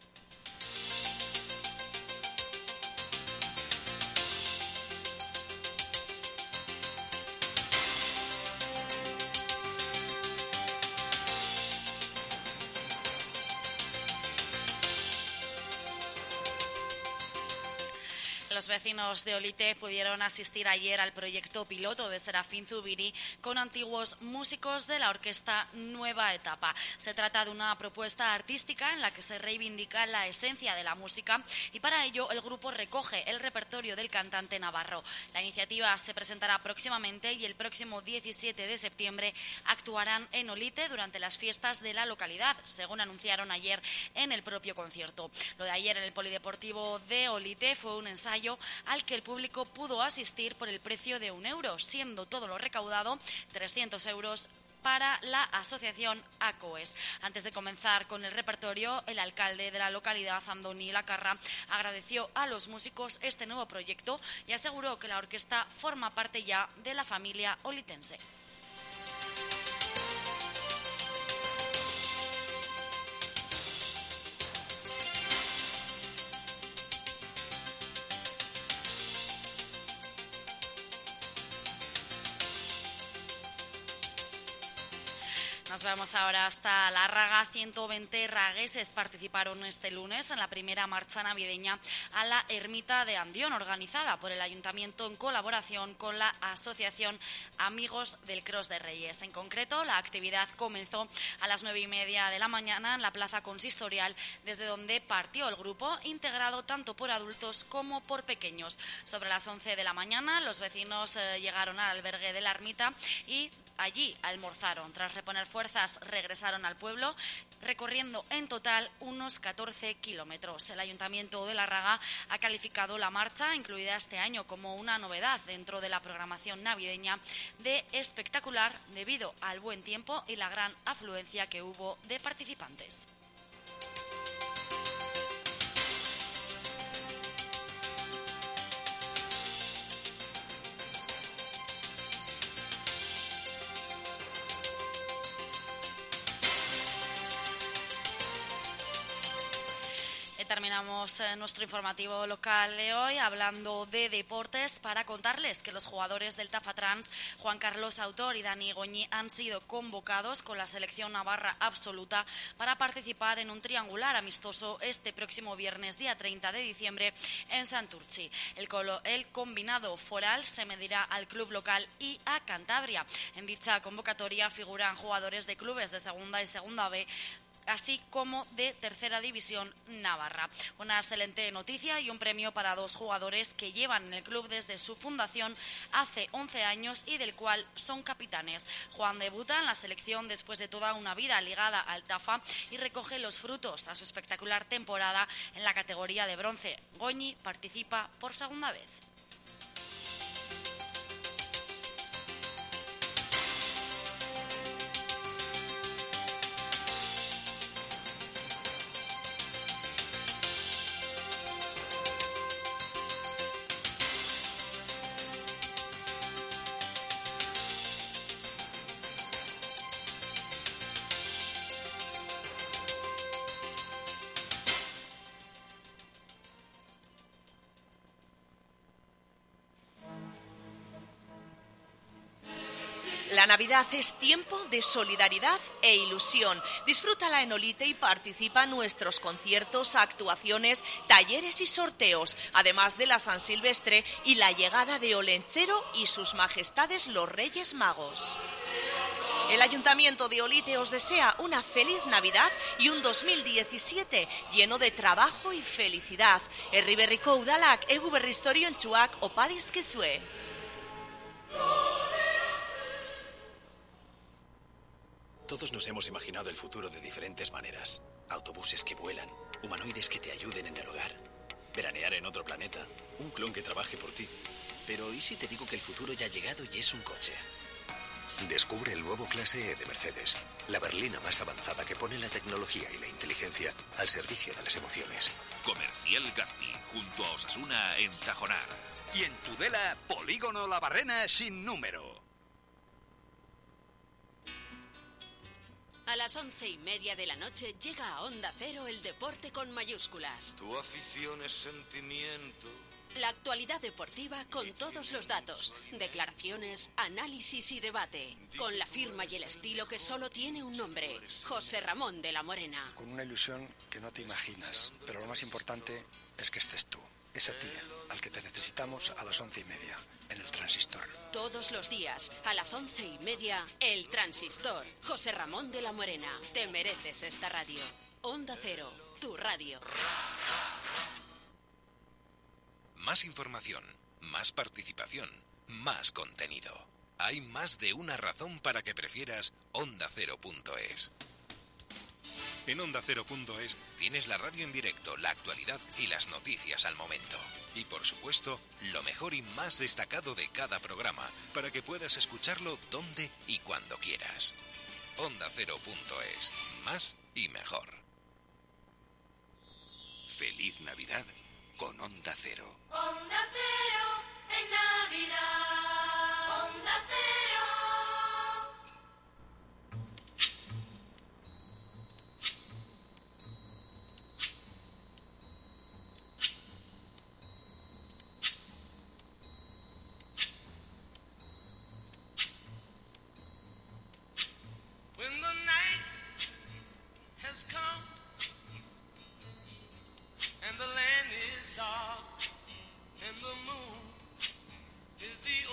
Los vecinos de Olite pudieron asistir ayer al proyecto piloto de Serafín Zubiri con antiguos músicos de la orquesta Nueva Etapa. Se trata de una propuesta artística en la que se reivindica la esencia de la música y para ello el grupo recoge el repertorio del cantante navarro. La iniciativa se presentará próximamente y el próximo diecisiete de septiembre actuarán en Olite durante las fiestas de la localidad, según anunciaron ayer en el propio concierto. Lo de ayer en el Polideportivo de Olite fue un ensayo al que el público pudo asistir por el precio de un euro, siendo todo lo recaudado trescientos euros para la asociación ACOES. Antes de comenzar con el repertorio, el alcalde de la localidad, Andoni Lacarra, agradeció a los músicos este nuevo proyecto y aseguró que la orquesta forma parte ya de la familia olitense. Nos vamos ahora hasta Lárraga. ciento veinte ragueses participaron este lunes en la primera marcha navideña a la Ermita de Andión, organizada por el Ayuntamiento en colaboración con la Asociación Amigos del Cros de Reyes. En concreto, la actividad comenzó a las nueve y media de la mañana en la Plaza Consistorial, desde donde partió el grupo, integrado tanto por adultos como por pequeños. Sobre las once de la mañana, los vecinos eh, llegaron al albergue de la ermita y allí almorzaron. Tras reponer fuerzas fuerzas regresaron al pueblo, recorriendo en total unos catorce kilómetros. El Ayuntamiento de Larraga ha calificado la marcha, incluida este año, como una novedad dentro de la programación navideña, de espectacular debido al buen tiempo y la gran afluencia que hubo de participantes. Terminamos nuestro informativo local de hoy hablando de deportes para contarles que los jugadores del Tafatrans, Juan Carlos Autor y Dani Goñi, han sido convocados con la selección navarra absoluta para participar en un triangular amistoso este próximo viernes, día treinta de diciembre, en Santurtzi. El, colo, el combinado foral se medirá al club local y a Cantabria. En dicha convocatoria figuran jugadores de clubes de segunda y segunda B, así como de tercera división navarra. Una excelente noticia y un premio para dos jugadores que llevan en el club desde su fundación hace once años y del cual son capitanes. Juan debuta en la selección después de toda una vida ligada al Tafa y recoge los frutos a su espectacular temporada en la categoría de bronce. Goñi participa por segunda vez. La Navidad es tiempo de solidaridad e ilusión. Disfrútala en Olite y participa en nuestros conciertos, actuaciones, talleres y sorteos, además de la San Silvestre y la llegada de Olentzero y sus majestades los Reyes Magos. El Ayuntamiento de Olite os desea una feliz Navidad y un dos mil diecisiete lleno de trabajo y felicidad. Herriberriko udalak egu berriztoriontsuak opa dizkizue. Todos nos hemos imaginado el futuro de diferentes maneras. Autobuses que vuelan, humanoides que te ayuden en el hogar, veranear en otro planeta, un clon que trabaje por ti. Pero ¿y si te digo que el futuro ya ha llegado y es un coche? Descubre el nuevo Clase E de Mercedes, la berlina más avanzada que pone la tecnología y la inteligencia al servicio de las emociones. Comercial Gazpi, junto a Osasuna en Tajonar. Y en Tudela, Polígono La Barrena sin número. A las once y media de la noche llega a Onda Cero el deporte con mayúsculas. Tu afición es sentimiento. La actualidad deportiva con todos los datos, declaraciones, análisis y debate. Con la firma y el estilo que solo tiene un nombre, José Ramón de la Morena. Con una ilusión que no te imaginas, pero lo más importante es que estés tú. Es a ti al que te necesitamos a las once y media, en el Transistor. Todos los días, a las once y media, el Transistor. José Ramón de la Morena. Te mereces esta radio. Onda Cero, tu radio. Más información, más participación, más contenido. Hay más de una razón para que prefieras onda cero punto es. En onda cero punto es tienes la radio en directo, la actualidad y las noticias al momento. Y por supuesto, lo mejor y más destacado de cada programa, para que puedas escucharlo donde y cuando quieras. onda cero punto es, más y mejor. Feliz Navidad con Onda Cero. Onda Cero en Navidad. Onda Cero. When the night has come and the land is dark and the moon is the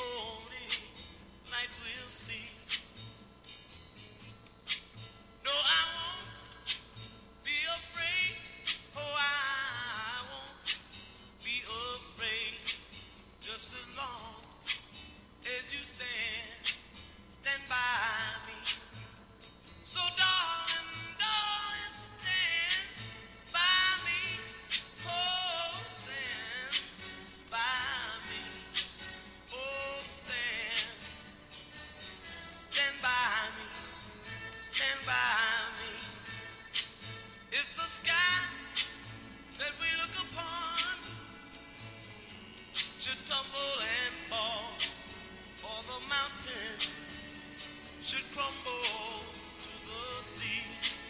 should crumble to the sea.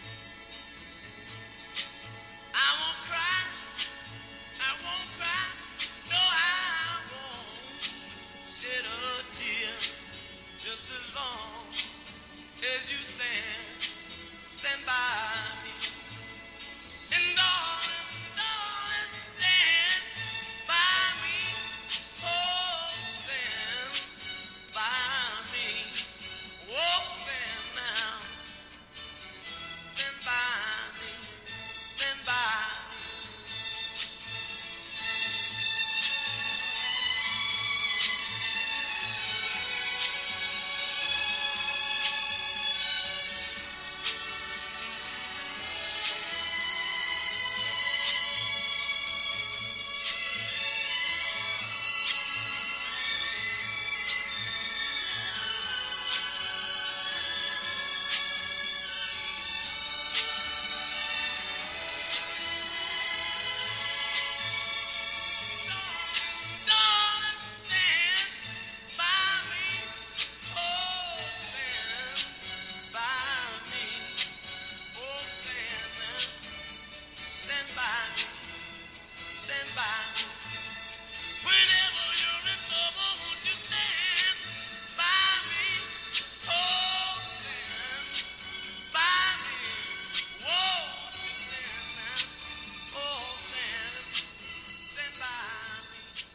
I won't cry, I won't cry, no I won't shed a tear, just as long as you stand, stand by me. And darling, darling, stand by me, oh, stand by me, oh, stand now, stand by me, stand by me. Darling, stand by me, oh, stand by me, oh, stand now, stand by me, stand by me. Whenever you're in trouble, won't you stand by me, oh, stand by me, won't you stand now, oh, stand, stand by me.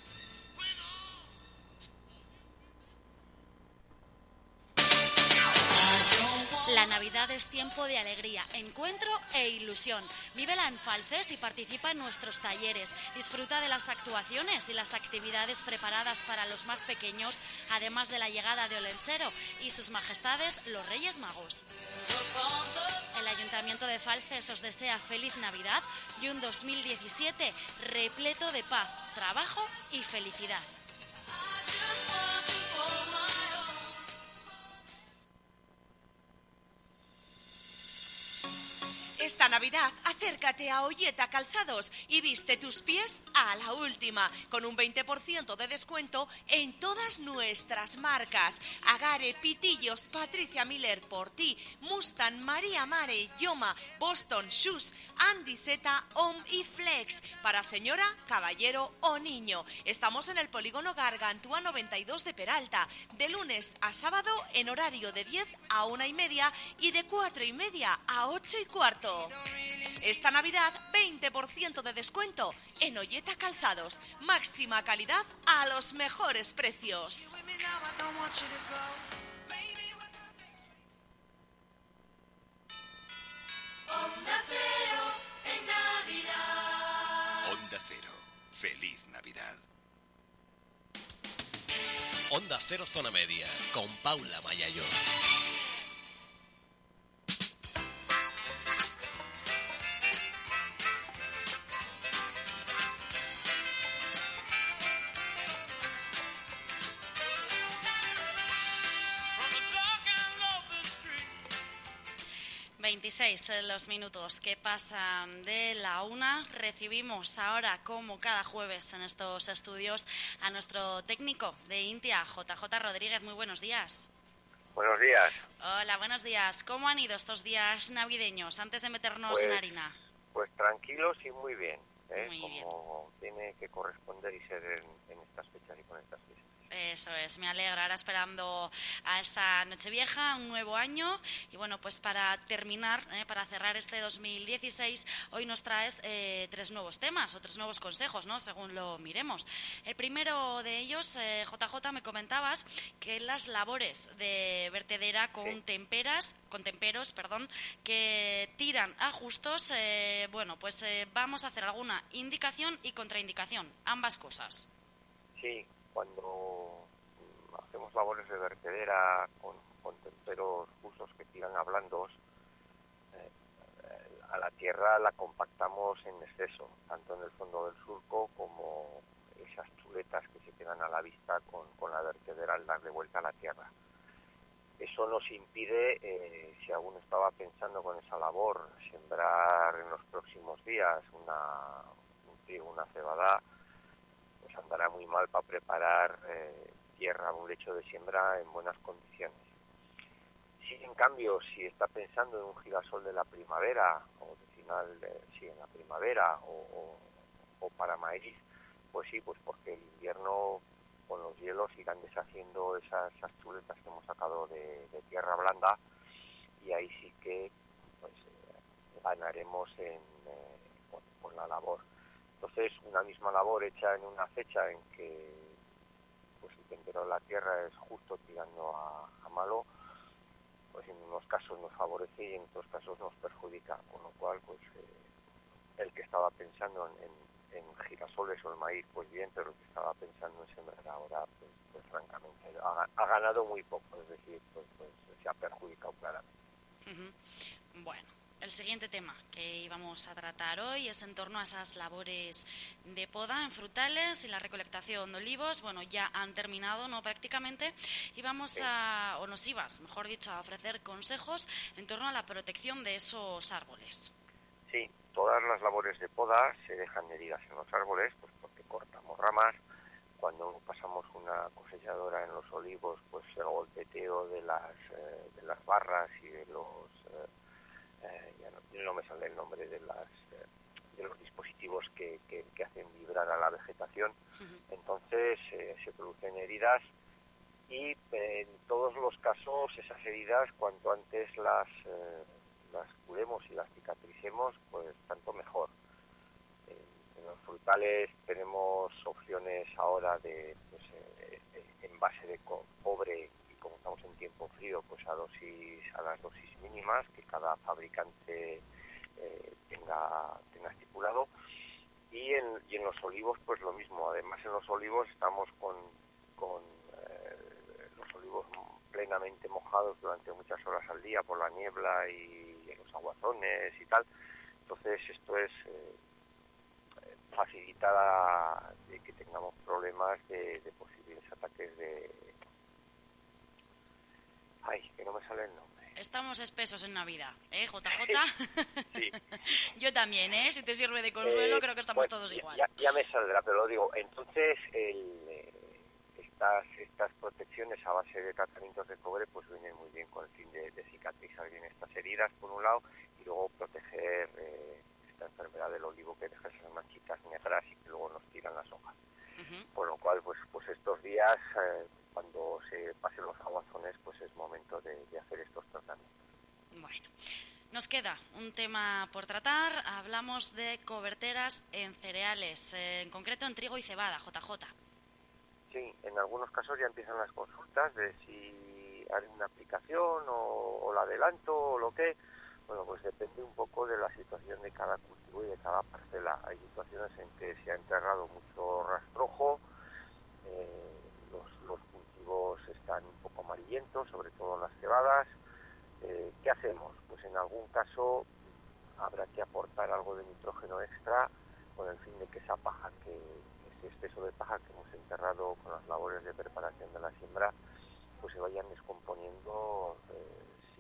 La Navidad es tiempo de alegría, encuentro e ilusión. Vívela en Falces y participa en nuestros talleres. Disfruta de las actuaciones y las actividades preparadas para los más pequeños, además de la llegada de Olentzero y sus majestades los Reyes Magos. El Ayuntamiento de Falces os desea feliz Navidad y un dos mil diecisiete repleto de paz, trabajo y felicidad. Esta Navidad, acércate a Olleta Calzados y viste tus pies a la última, con un veinte por ciento de descuento en todas nuestras marcas. Agare, Pitillos, Patricia Miller, Por Ti, Mustang, María Mare, Yoma, Boston, Shoes, Andy Z, Om y Flex, para señora, caballero o niño. Estamos en el Polígono Gargantúa noventa y dos de Peralta, de lunes a sábado en horario de diez a una y media y de cuatro y media a ocho y cuarto. Esta Navidad, veinte por ciento de descuento en Olleta Calzados. Máxima calidad a los mejores precios. Onda Cero en Navidad. Onda Cero. Feliz Navidad. Onda Cero Zona Media, con Paula Mayayo. veintiséis los minutos que pasan de la una. Recibimos ahora, como cada jueves en estos estudios, a nuestro técnico de Intia, J J Rodríguez. Muy buenos días. Buenos días. Hola, buenos días. ¿Cómo han ido estos días navideños antes de meternos Pues- en harina? Pues tranquilos y muy bien, ¿eh? Muy como tiene que corresponder y ser en, en estas fechas y con estas fechas. Eso es, me alegra. Ahora esperando a esa Nochevieja, un nuevo año. Y bueno, pues para terminar, eh, para cerrar este dos mil dieciséis, hoy nos traes eh, tres nuevos temas o tres nuevos consejos, ¿no? Según lo miremos. El primero de ellos, eh, J J, me comentabas que las labores de vertedera con Sí. temperas, con temperos, perdón, que tiran a justos, eh, bueno, pues eh, vamos a hacer alguna indicación y contraindicación, ambas cosas. Sí, cuando mm, hacemos labores de vertedera con, con temperos usos que tiran a blandos, eh, eh, a la tierra la compactamos en exceso, tanto en el fondo del surco como esas chuletas que se quedan a la vista con, con la vertedera al darle vuelta a la tierra. Eso nos impide, eh, si aún estaba pensando con esa labor, sembrar en los próximos días una, un trigo, una cebada, pues andará muy mal para preparar eh, tierra, un lecho de siembra en buenas condiciones. cambio, si está pensando en un girasol de la primavera, o de final, de, sí, en la primavera, o, o, o para maíz, pues sí, pues porque el invierno con los hielos irán deshaciendo esas, esas chuletas que hemos sacado de, de tierra blanda, y ahí sí que pues eh, ganaremos en, eh, con, con la labor. Entonces, una misma labor hecha en una fecha en que pues el tendero de la tierra es justo tirando a, a malo, pues en unos casos nos favorece y en otros casos nos perjudica, con lo cual pues eh, el que estaba pensando en, en, en girasoles o el maíz, pues bien, pero el que estaba pensando en sembrar ahora, pues, pues francamente ha, ha ganado muy poco, es decir, pues, pues se ha perjudicado claramente. Uh-huh. Bueno, el siguiente tema que íbamos a tratar hoy es en torno a esas labores de poda en frutales y la recolectación de olivos. Bueno, ya han terminado, ¿no?, prácticamente, y vamos sí. a, o nos ibas, mejor dicho, a ofrecer consejos en torno a la protección de esos árboles. Sí, todas las labores de poda se dejan heridas en los árboles, pues porque cortamos ramas. Cuando pasamos una cosechadora en los olivos, pues el golpeteo de las eh, de las barras y de los eh, eh, ya no, no me sale el nombre de las eh, de los dispositivos que, que, que hacen vibrar a la vegetación. Uh-huh. Entonces eh, se producen heridas y eh, en todos los casos esas heridas, cuanto antes las eh, las curemos y las cicatricemos, pues tanto mejor. En los frutales tenemos opciones ahora de pues, eh, en base de co- cobre, y como estamos en tiempo frío, pues a dosis a las dosis mínimas que cada fabricante eh, tenga tenga estipulado, y en y en los olivos pues lo mismo. Además, en los olivos estamos con con eh, los olivos plenamente mojados durante muchas horas al día por la niebla y en los aguazones y tal. Entonces esto es eh, facilitada de que tengamos problemas de, de posibles ataques de... Ay, que no me sale el nombre. Estamos espesos en Navidad, ¿eh, J J? Sí. Yo también, ¿eh? Si te sirve de consuelo, eh, creo que estamos pues, todos igual. Ya, ya me saldrá, pero lo digo. Entonces, el, eh, estas estas protecciones a base de tratamientos de cobre pues vienen muy bien con el fin de, de cicatrizar bien estas heridas, por un lado, y luego proteger... Eh, esta enfermedad del olivo que deja esas manchitas negras y que luego nos tiran las hojas. Uh-huh. Por lo cual, pues pues estos días, eh, cuando se pasen los aguazones, pues es momento de, de hacer estos tratamientos. Bueno, nos queda un tema por tratar. Hablamos de coberteras en cereales, eh, en concreto en trigo y cebada, J J. Sí, en algunos casos ya empiezan las consultas de si haré una aplicación o, o la adelanto o lo que... Bueno, pues depende un poco de la situación de cada cultivo y de cada parcela. Hay situaciones en que se ha enterrado mucho rastrojo, eh, los, los cultivos están un poco amarillentos, sobre todo las cebadas. Eh, ¿Qué hacemos? Pues en algún caso habrá que aportar algo de nitrógeno extra con el fin de que esa paja, que ese exceso de paja que hemos enterrado con las labores de preparación de la siembra, pues se vayan descomponiendo eh,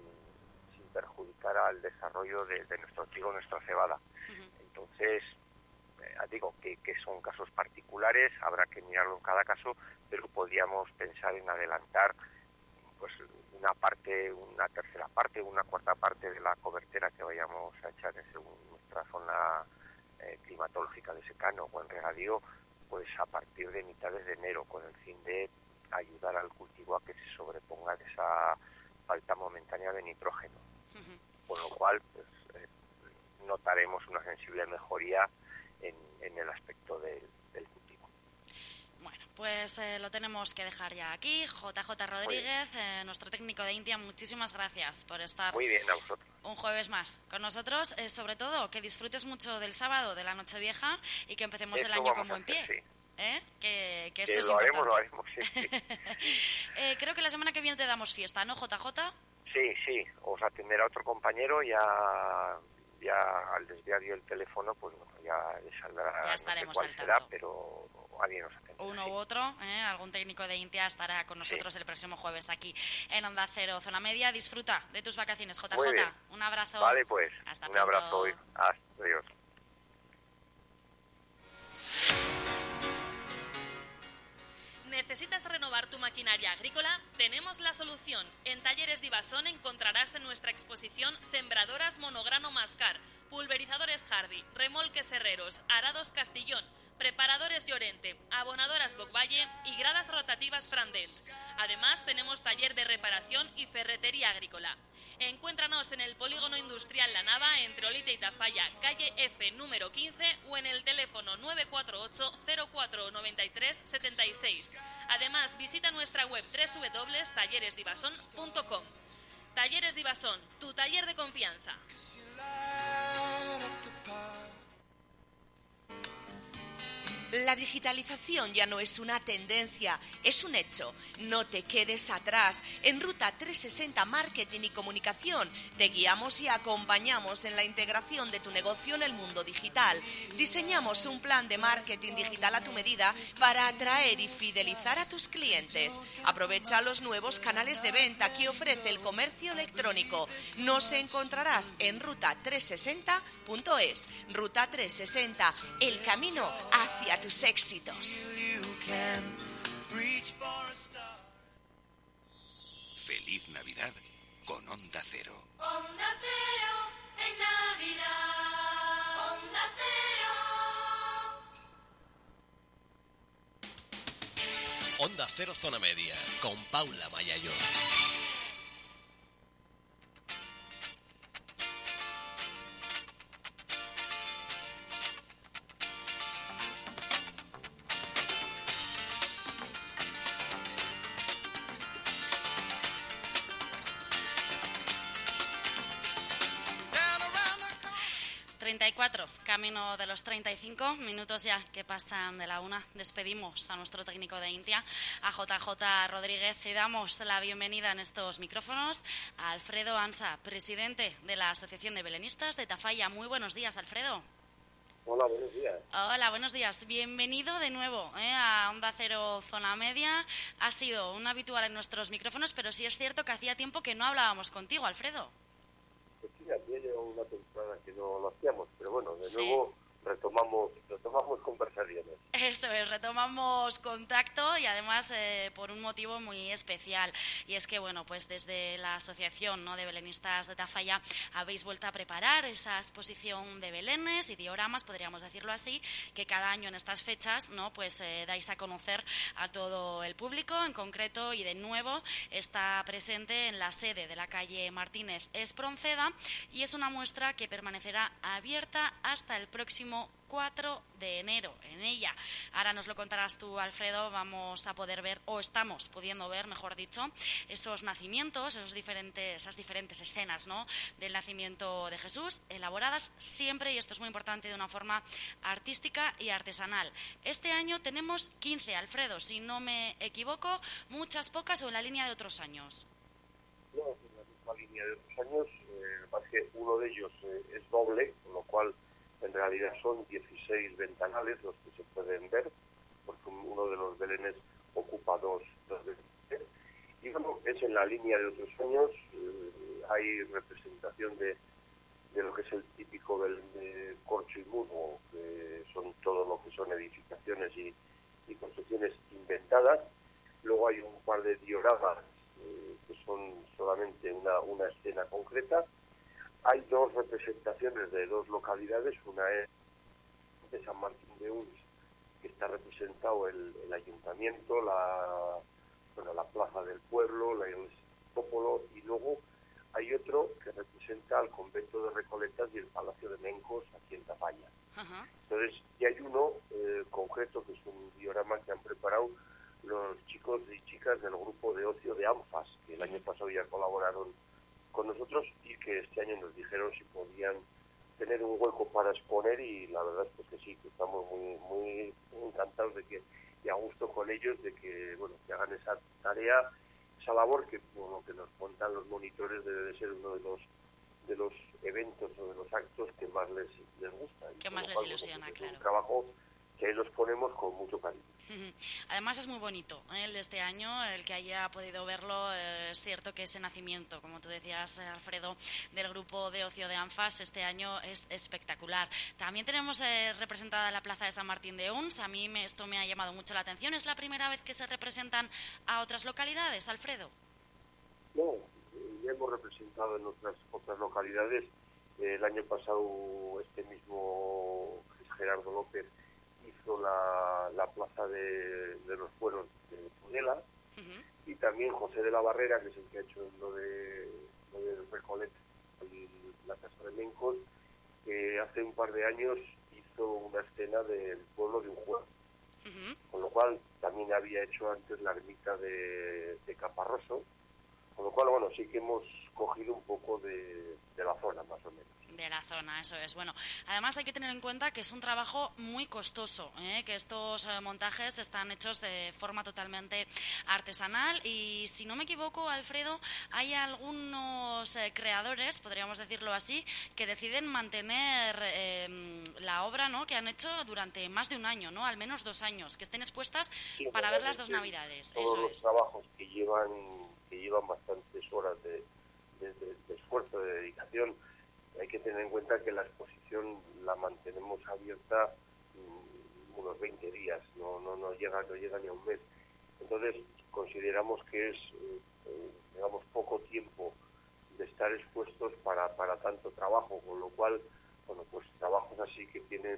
perjudicar al desarrollo de, de nuestro trigo, nuestra cebada. Uh-huh. Entonces, eh, digo que, que son casos particulares, habrá que mirarlo en cada caso, pero podríamos pensar en adelantar pues una parte, una tercera parte, una cuarta parte de la cobertera que vayamos a echar en según nuestra zona eh, climatológica de secano o en regadío, pues a partir de mitades de enero, con el fin de ayudar al cultivo a que se sobreponga de esa falta momentánea de nitrógeno. Uh-huh. Con lo cual, pues, eh, notaremos una sensible mejoría en, en el aspecto del, del cultivo. Bueno, pues eh, lo tenemos que dejar ya aquí. J J Rodríguez, eh, nuestro técnico de Intia, muchísimas gracias por estar Muy bien, a vosotros. un jueves más con nosotros. Eh, sobre todo, que disfrutes mucho del sábado, de la Nochevieja, y que empecemos Eso el año con buen hacer, pie. Sí. ¿Eh? Que, que esto que es lo importante. haremos, lo haremos, sí, sí. eh, creo que la semana que viene te damos fiesta, ¿no, J J? Sí, sí, os atenderá otro compañero, ya ya al desviar yo el teléfono, pues no, ya le saldrá, ya estaremos no sé cuál al será, tanto. pero alguien nos atenderá. Uno sí. u otro, ¿eh? Algún técnico de Intia estará con nosotros sí. el próximo jueves aquí en Onda Cero, Zona Media. Disfruta de tus vacaciones, J J. Un abrazo. Vale, pues, hasta un pronto. abrazo hoy. Adiós. ¿Necesitas renovar tu maquinaria agrícola? Tenemos la solución. En Talleres Divasón encontrarás en nuestra exposición sembradoras monograno Mascar, pulverizadores Hardy, remolques Herreros, arados Castillón, preparadores Llorente, abonadoras Bocvalle y gradas rotativas Frandent. Además, tenemos taller de reparación y ferretería agrícola. Encuéntranos en el Polígono Industrial La Nava, entre Olite y Tafalla, calle F número quince, o en el teléfono nueve cuatro ocho cero cuatro nueve tres siete seis. Además, visita nuestra web doble u doble u doble u punto talleres divasón punto com. Talleres Divasón, tu taller de confianza. La digitalización ya no es una tendencia, es un hecho. No te quedes atrás. En Ruta trescientos sesenta Marketing y Comunicación te guiamos y acompañamos en la integración de tu negocio en el mundo digital. Diseñamos un plan de marketing digital a tu medida para atraer y fidelizar a tus clientes. Aprovecha los nuevos canales de venta que ofrece el comercio electrónico. Nos encontrarás en ruta trescientos sesenta punto es. Ruta trescientos sesenta, el camino hacia tus éxitos. Feliz Navidad con Onda Cero. Onda Cero en Navidad. Onda Cero. Onda Cero Zona Media con Paula Mayayo. treinta y cuatro, camino de los treinta y cinco minutos ya que pasan de la una. Despedimos a nuestro técnico de Intia, a J J Rodríguez, y damos la bienvenida en estos micrófonos a Alfredo Ansa, presidente de la Asociación de Belenistas de Tafalla. Muy buenos días, Alfredo. Hola, buenos días. Hola, buenos días. Bienvenido de nuevo ¿eh? a Onda Cero Zona Media. Ha sido un habitual en nuestros micrófonos, pero sí es cierto que hacía tiempo que no hablábamos contigo, Alfredo. Pues sí, aquí lleva una temporada que no lo hacíamos, pero bueno, de Sí. nuevo retomamos retomamos conversaciones. Eso es, retomamos contacto y además eh, por un motivo muy especial, y es que bueno, pues desde la Asociación ¿no? de Belenistas de Tafalla habéis vuelto a preparar esa exposición de belenes y dioramas, podríamos decirlo así, que cada año en estas fechas no pues eh, dais a conocer a todo el público. En concreto, y de nuevo, está presente en la sede de la calle Martínez Espronceda, y es una muestra que permanecerá abierta hasta el próximo cuatro de enero. En ella, ahora nos lo contarás tú, Alfredo, vamos a poder ver, o estamos pudiendo ver, mejor dicho, esos nacimientos, esos diferentes, esas diferentes escenas ¿no? del nacimiento de Jesús, elaboradas siempre, y esto es muy importante, de una forma artística y artesanal. Este año tenemos quince, Alfredo, si no me equivoco, muchas pocas, o en la línea de otros años. No, en la misma línea de otros años, eh, lo que pasa es que uno de ellos eh, es doble, con lo cual en realidad son dieciséis ventanales los que se pueden ver, porque uno de los belenes ocupa dos, dos belenes. Y bueno, es en la línea de otros años, eh, hay representación de, de lo que es el típico belén de corcho y mudo, que son todo lo que son edificaciones y, y construcciones inventadas. Luego hay un par de dioramas eh, que son solamente una, una escena concreta. Hay dos representaciones de dos localidades, una es de San Martín de Uns, que está representado el, el ayuntamiento, la, bueno, la plaza del pueblo, la iglesia del Popolo, y luego hay otro que representa al convento de Recoletas y el Palacio de Mencos aquí en Tafalla. Ajá. Entonces, y hay uno eh, concreto que es un diorama que han preparado los chicos y chicas del grupo de ocio de ANFAS, que el año pasado ya colaboraron con nosotros y que este año nos dijeron si podían tener un hueco para exponer, y la verdad es pues que sí, que estamos muy muy encantados de que, y a gusto con ellos, de que bueno que hagan esa tarea, esa labor que por lo que nos cuentan los monitores debe de ser uno de los de los eventos o de los actos que más les, les gusta. Que más les ilusiona, es claro. un trabajo que ahí los ponemos con mucho cariño. Además es muy bonito, ¿eh? El de este año, el que haya podido verlo, eh, es cierto que ese nacimiento, como tú decías, Alfredo, del grupo de ocio de ANFAS, este año es espectacular. También tenemos eh, representada la Plaza de San Martín de Uns. A mí me, esto me ha llamado mucho la atención. ¿Es la primera vez que se representan a otras localidades, Alfredo? No, ya hemos representado en otras, otras localidades. Eh, el año pasado este mismo Gerardo López hizo la, la plaza de, de los fueros de Tudela, uh-huh. y también José de la Barrera, que es el que ha hecho lo de, lo de Recolet y la Casa de Mencos, que hace un par de años hizo una escena del pueblo de Unjuel, uh-huh. con lo cual también había hecho antes la ermita de, de Caparroso, con lo cual, bueno, sí que hemos cogido un poco de, de la zona, más o menos. De la zona, eso es. Bueno, además hay que tener en cuenta que es un trabajo muy costoso, ¿eh? Que estos eh, montajes están hechos de forma totalmente artesanal y, si no me equivoco, Alfredo, hay algunos eh, creadores, podríamos decirlo así, que deciden mantener eh, la obra, ¿no?, que han hecho durante más de un año, ¿no?, al menos dos años, que estén expuestas sí, para ver las dos Navidades. Todos eso los es. trabajos que llevan, que llevan bastantes horas de, de, de, de esfuerzo, de dedicación. Hay que tener en cuenta que la exposición la mantenemos abierta um, unos veinte días, no no no llega no llega ni a un mes. Entonces consideramos que es, eh, digamos, poco tiempo de estar expuestos para, para tanto trabajo, con lo cual, bueno, pues trabajos así que tienen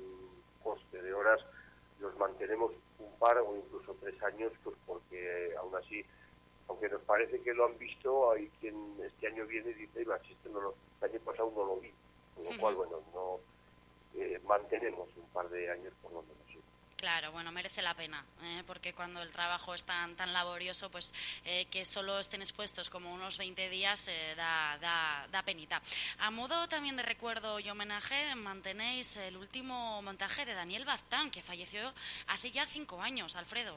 coste de horas los mantenemos un par o incluso tres años, pues porque aún así, aunque nos parece que lo han visto, hay quien este año viene y dice, iba, si este no lo, el año pasado no lo vi, con lo uh-huh. cual, bueno, no eh, mantenemos un par de años por lo menos. Sí. Claro, bueno, merece la pena, ¿eh? Porque cuando el trabajo es tan, tan laborioso, pues eh, que solo estén expuestos como unos veinte días eh, da, da, da penita. A modo también de recuerdo y homenaje, mantenéis el último montaje de Daniel Baztán, que falleció hace ya cinco años, Alfredo.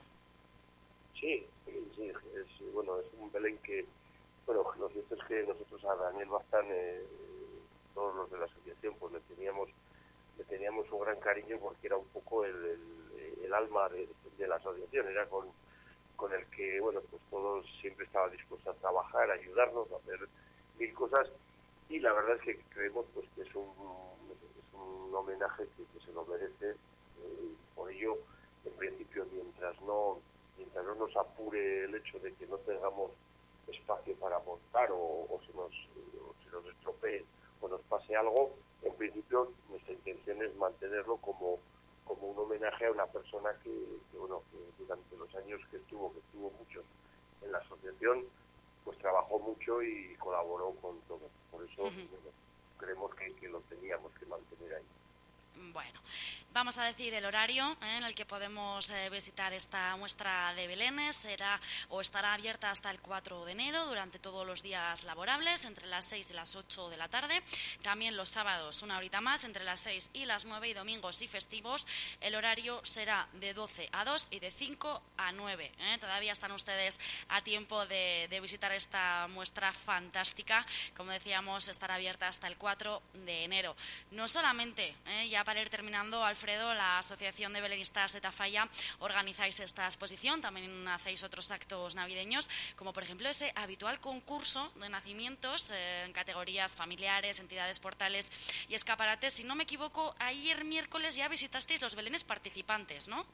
Sí, sí, sí, es, bueno, es un Belén que, bueno, lo cierto es que nosotros a Daniel Baztán, eh, todos los de la asociación, pues le teníamos, le teníamos un gran cariño porque era un poco el, el, el alma de, de la asociación, era con, con el que, bueno, pues todos siempre estaban dispuestos a trabajar, a ayudarnos, a hacer mil cosas, y la verdad es que creemos pues que es un, es un homenaje que, que se lo merece, eh, por ello, en principio, mientras no mientras no nos apure el hecho de que no tengamos espacio para montar o, o, se nos, o se nos estropee o nos pase algo, en principio nuestra intención es mantenerlo como, como un homenaje a una persona que, que, bueno, que durante los años que estuvo, que estuvo muchos en la asociación, pues trabajó mucho y colaboró con todo. Por eso uh-huh. bueno, creemos que, que lo teníamos que mantener ahí. Bueno, vamos a decir el horario ¿eh? en el que podemos eh, visitar esta muestra de belenes. Será o estará abierta hasta el cuatro de enero durante todos los días laborables, entre las seis y las ocho de la tarde. También los sábados una horita más, entre las seis y las nueve, y domingos y festivos el horario será de doce a dos y de cinco a nueve. ¿eh? Todavía están ustedes a tiempo de, de visitar esta muestra fantástica. Como decíamos, estará abierta hasta el cuatro de enero. No solamente, ¿eh? ya para ir terminando, Alfredo, la Asociación de Belenistas de Tafalla organizáis esta exposición, también hacéis otros actos navideños, como por ejemplo ese habitual concurso de nacimientos eh, en categorías familiares, entidades portales y escaparates. Si no me equivoco, ayer miércoles ya visitasteis los belenes participantes, ¿no?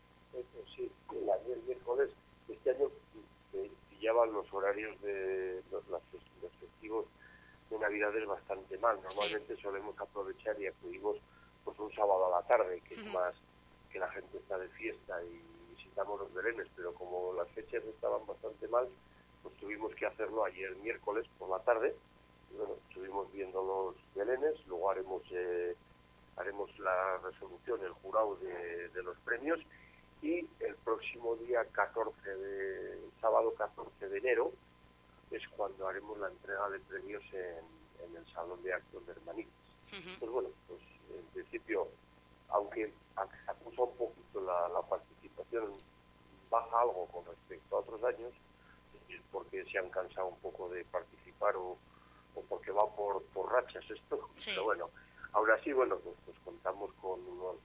Sí, ayer miércoles, este año eh, pillaban los horarios de los, los festivos de Navidades bastante mal. Normalmente sí. solemos aprovechar y acudimos pues un sábado a la tarde, que uh-huh. es más que la gente está de fiesta y visitamos los belenes, pero como las fechas estaban bastante mal, pues tuvimos que hacerlo ayer miércoles por la tarde. Y bueno, estuvimos viendo los belenes, luego haremos eh, haremos la resolución, el jurado de, de los premios, y el próximo día catorce de sábado catorce de enero es cuando haremos la entrega de premios en, en el Salón de Actos de Hermanitas. Uh-huh. Pues bueno, pues en principio, aunque acusa un poquito la, la participación, baja algo con respecto a otros años, es porque se han cansado un poco de participar o, o porque va por, por rachas esto. Sí. Pero bueno, ahora sí, bueno, pues, pues contamos con unos veinticinco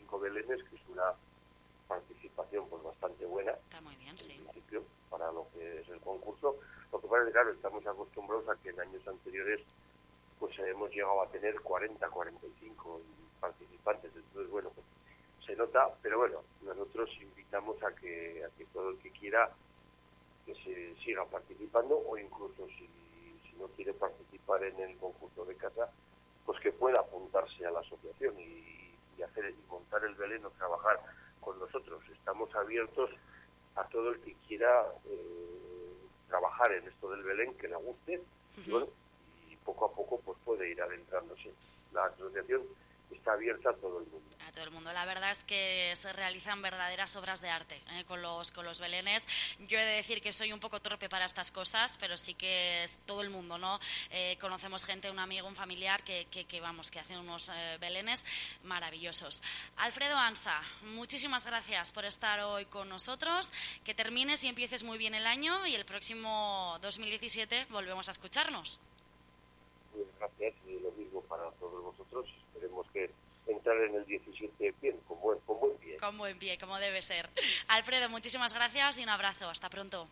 cinco belenes, que es una participación pues bastante buena. Está muy bien, sí. En principio, para lo que es el concurso. Lo que pasa es que, claro, estamos acostumbrados a que en años anteriores pues hemos llegado a tener cuarenta, cuarenta y cinco participantes. Entonces, bueno, pues, se nota, pero bueno, nosotros invitamos a que, a que todo el que quiera que se siga participando, o incluso si, si no quiere participar en el concurso de casa, pues que pueda apuntarse a la asociación y, y hacer y montar el Belén o trabajar con nosotros. Estamos abiertos a todo el que quiera eh, trabajar en esto del Belén, que le guste, uh-huh. y, bueno, y poco a poco pues puede ir adentrándose. La asociación está abierta a todo el mundo. A todo el mundo. La verdad es que se realizan verdaderas obras de arte ¿eh? con los con los belenes. Yo he de decir que soy un poco torpe para estas cosas, pero sí que es todo el mundo, ¿no? Eh, conocemos gente, un amigo, un familiar que, que, que vamos, que hacen unos eh, belenes maravillosos. Alfredo Ansa, muchísimas gracias por estar hoy con nosotros. Que termines y empieces muy bien el año y el próximo dos mil diecisiete volvemos a escucharnos. Pues gracias y lo mismo para todos vosotros. Esperemos que entrar en el diecisiete bien, con buen, con buen pie. Con buen pie, como debe ser. Alfredo, muchísimas gracias y un abrazo. Hasta pronto.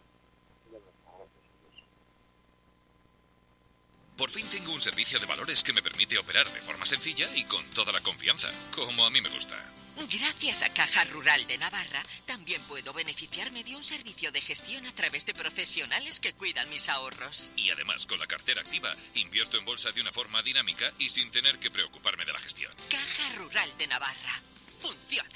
Por fin tengo un servicio de valores que me permite operar de forma sencilla y con toda la confianza, como a mí me gusta. Gracias a Caja Rural de Navarra, también puedo beneficiarme de un servicio de gestión a través de profesionales que cuidan mis ahorros. Y además, con la cartera activa, invierto en bolsa de una forma dinámica y sin tener que preocuparme de la gestión. Caja Rural de Navarra. Funciona.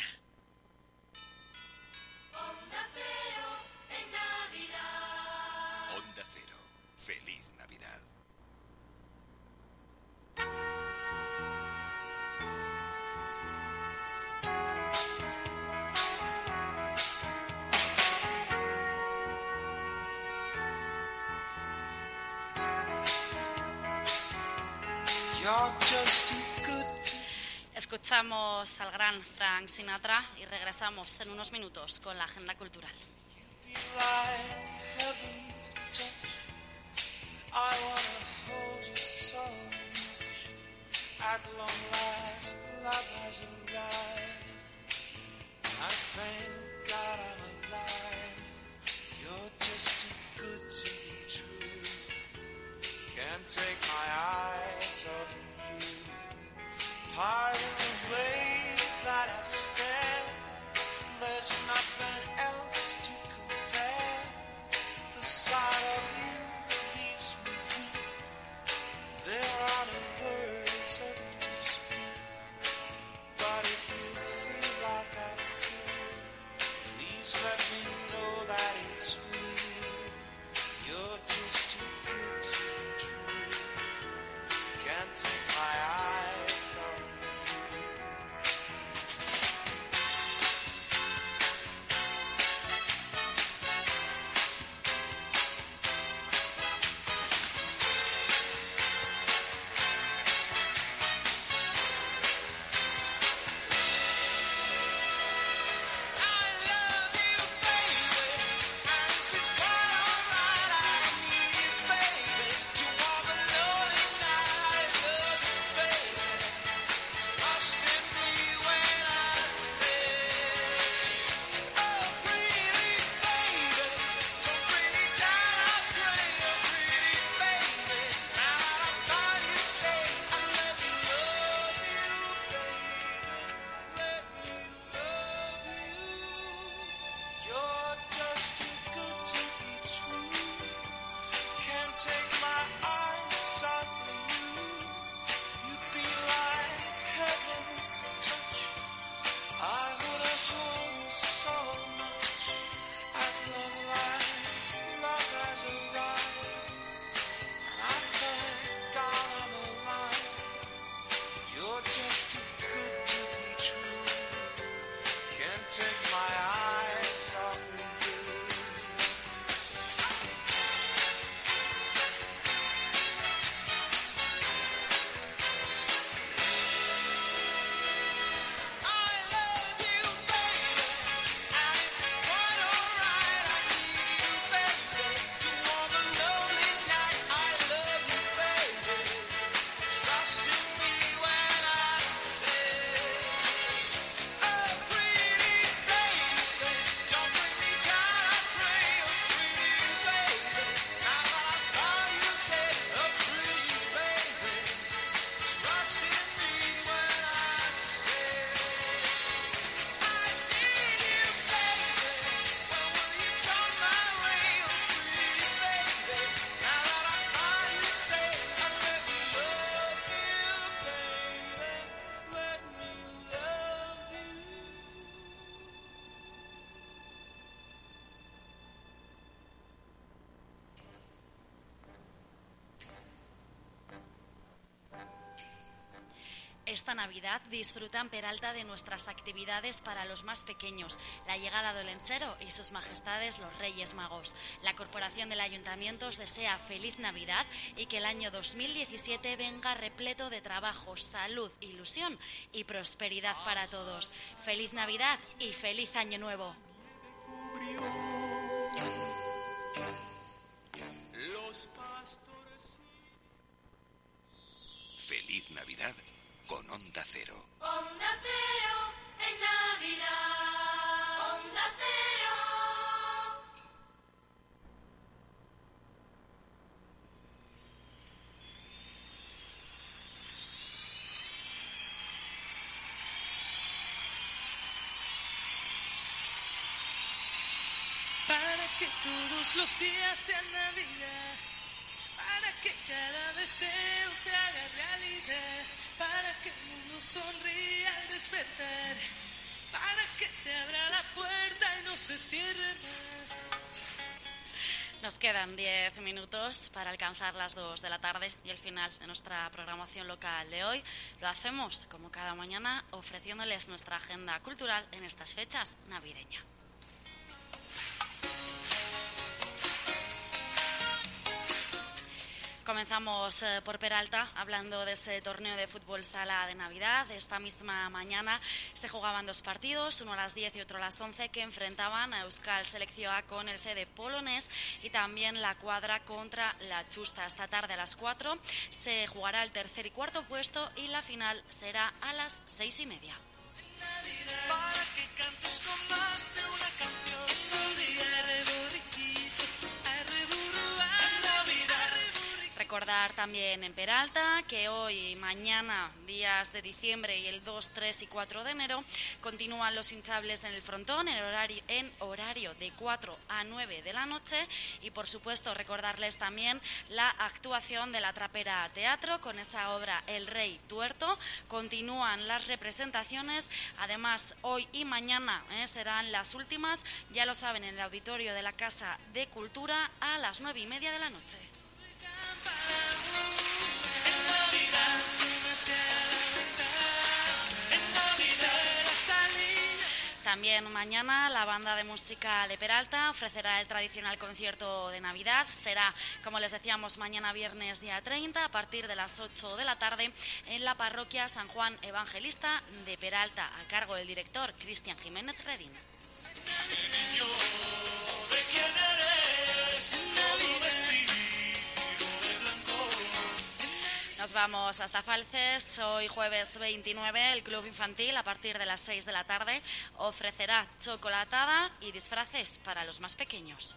Onda Cero en Navidad. Onda Cero. Feliz Navidad. Escuchamos al gran Frank Sinatra y regresamos en unos minutos con la agenda cultural. Can't take my eyes off of you. Pardon the way that I stare. There's nothing else to compare. The sight of you leaves me weak. There are no words left to speak. But if you feel like I feel, Esta Navidad disfruta en Peralta de nuestras actividades para los más pequeños, la llegada del Olentzero y sus majestades los Reyes Magos. La Corporación del Ayuntamiento os desea feliz Navidad y que el año dos mil diecisiete venga repleto de trabajo, salud, ilusión y prosperidad para todos. Feliz Navidad y feliz Año Nuevo. Feliz Navidad con Onda Cero. Onda Cero en Navidad. Onda Cero. Para que todos los días sean Navidad, para que cada deseo se haga realidad, para que el mundo sonría al despertar, para que se abra la puerta y no se cierre más. Nos quedan diez minutos para alcanzar las dos de la tarde y el final de nuestra programación local de hoy. Lo hacemos, como cada mañana, ofreciéndoles nuestra agenda cultural en estas fechas navideñas. Comenzamos eh, por Peralta, hablando de ese torneo de fútbol sala de Navidad. Esta misma mañana se jugaban dos partidos, uno a las diez y otro a las once, que enfrentaban a Euskal Selección A con el C D Polonés y también la Cuadra contra la Chusta. Esta tarde a las cuatro se jugará el tercer y cuarto puesto y la final será a las seis y media. Para que cantes con más de una canción. Es un día reboriquito, a reburruar Navidad. Recordar también en Peralta que hoy, mañana, días de diciembre y el dos, tres y cuatro de enero continúan los hinchables en el frontón en horario, en horario de cuatro a nueve de la noche y por supuesto recordarles también la actuación de la Trapera Teatro con esa obra El Rey Tuerto. Continúan las representaciones, además hoy y mañana eh, serán las últimas, ya lo saben, en el auditorio de la Casa de Cultura a las nueve y media de la noche. También mañana la banda de música de Peralta ofrecerá el tradicional concierto de Navidad. Será, como les decíamos, mañana viernes día treinta a partir de las ocho de la tarde en la parroquia San Juan Evangelista de Peralta, a cargo del director Cristian Jiménez Redín. Nos vamos hasta Falces. Hoy jueves veintinueve el Club Infantil a partir de las seis de la tarde ofrecerá chocolatada y disfraces para los más pequeños.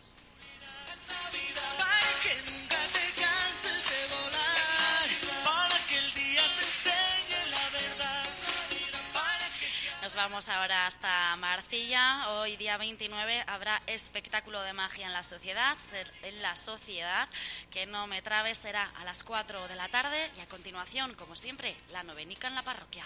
Para que nunca te canses de volar, para que el día te enseñe la verdad. Nos vamos ahora hasta Marcilla. Hoy, día veintinueve, habrá espectáculo de magia en la sociedad. En la sociedad, que no me trabe, será a las cuatro de la tarde y a continuación, como siempre, la novenica en la parroquia.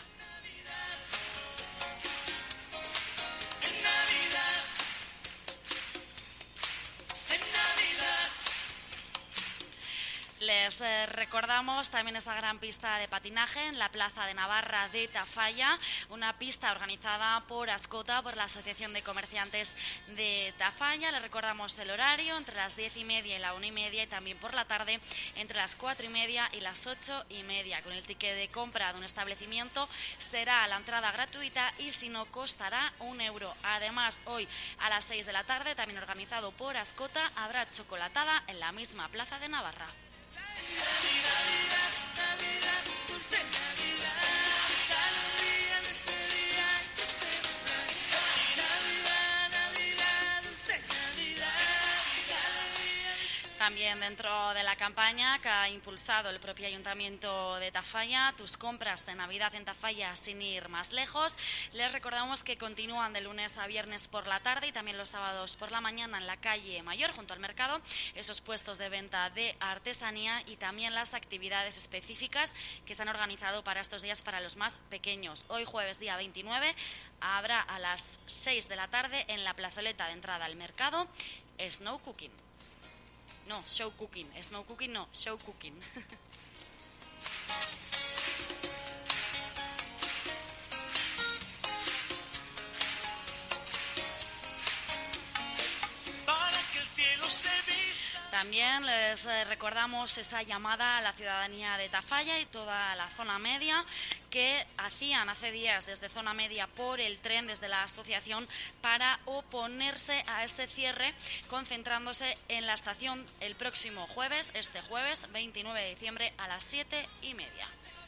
Les eh, recordamos también esa gran pista de patinaje en la Plaza de Navarra de Tafalla, una pista organizada por Ascota, por la Asociación de Comerciantes de Tafalla. Les recordamos el horario entre las diez y media y la una y media y también por la tarde entre las cuatro y media y las ocho y media. Con el ticket de compra de un establecimiento será la entrada gratuita y si no costará un euro. Además, hoy a las seis de la tarde, también organizado por Ascota, habrá chocolatada en la misma Plaza de Navarra. Navidad, Navidad, dulce Navidad, alegría en este día que celebrar. Navidad, Navidad, dulce Navidad, alegría en este día. También dentro de la campaña que ha impulsado el propio Ayuntamiento de Tafalla, tus compras de Navidad en Tafalla sin ir más lejos. Les recordamos que continúan de lunes a viernes por la tarde y también los sábados por la mañana en la calle Mayor, junto al mercado, esos puestos de venta de artesanía y también las actividades específicas que se han organizado para estos días para los más pequeños. Hoy, jueves día veintinueve, habrá a las seis de la tarde en la plazoleta de entrada al mercado Snow Cooking. No, show cooking. Snow cooking no, show cooking. También les eh, recordamos esa llamada a la ciudadanía de Tafalla y toda la zona media que hacían hace días desde zona media por el tren, desde la asociación, para oponerse a este cierre, concentrándose en la estación el próximo jueves, este jueves veintinueve de diciembre a las siete y media.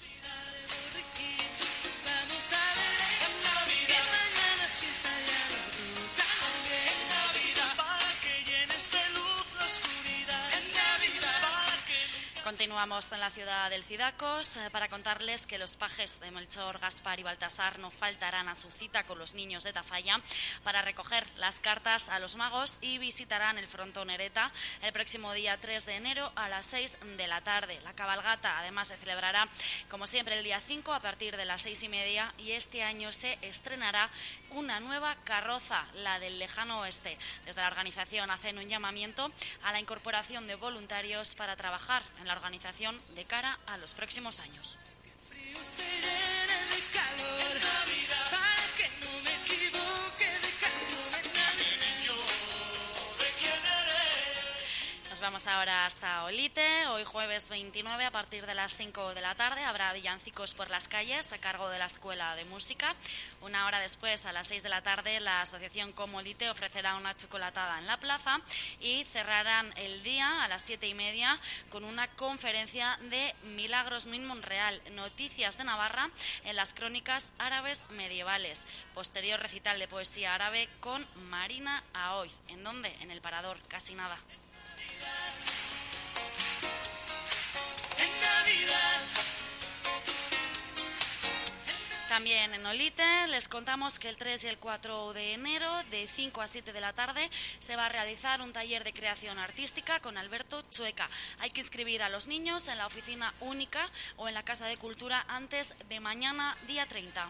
Vamos a ver en Navidad, que mañana es fiesta ya lo también. En Navidad, para que llenes de luz la oscuridad. En Navidad, para que... Continuamos en la ciudad del Cidacos eh, para contarles que los pajes de Melchor, Gaspar y Baltasar no faltarán a su cita con los niños de Tafalla para recoger las cartas a los magos y visitarán el frontón Ereta el próximo día tres de enero a las seis de la tarde. La cabalgata además se celebrará como siempre el día cinco a partir de las seis y media y este año se estrenará una nueva carroza, la del lejano oeste. Desde la organización hacen un llamamiento a la incorporación de voluntarios para trabajar en la organización de cara a los próximos años. Frío se llena de calor, para que no me equivoque de canción. En Navidad, ¿de quién eres? Nos vamos ahora hasta Olite. Hoy jueves veintinueve a partir de las cinco de la tarde habrá villancicos por las calles a cargo de la Escuela de Música. Una hora después, a las seis de la tarde, la asociación Como Olite ofrecerá una chocolatada en la plaza y cerrarán el día a las siete y media con una conferencia de Milagros Min Monreal, noticias de Navarra en las crónicas árabes medievales. Posterior recital de poesía árabe con Marina Aoiz. ¿En dónde? En el Parador, casi nada. En Navidad. También en Olite les contamos que el tres y el cuatro de enero de cinco a siete de la tarde se va a realizar un taller de creación artística con Alberto Chueca. Hay que inscribir a los niños en la oficina única o en la Casa de Cultura antes de mañana, día treinta.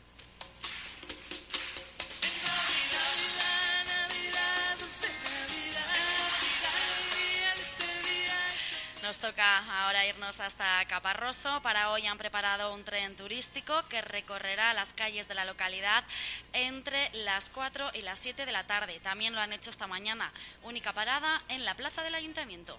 Nos toca ahora irnos hasta Caparroso. Para hoy han preparado un tren turístico que recorrerá las calles de la localidad entre las cuatro y las siete de la tarde. También lo han hecho esta mañana. Única parada en la plaza del Ayuntamiento.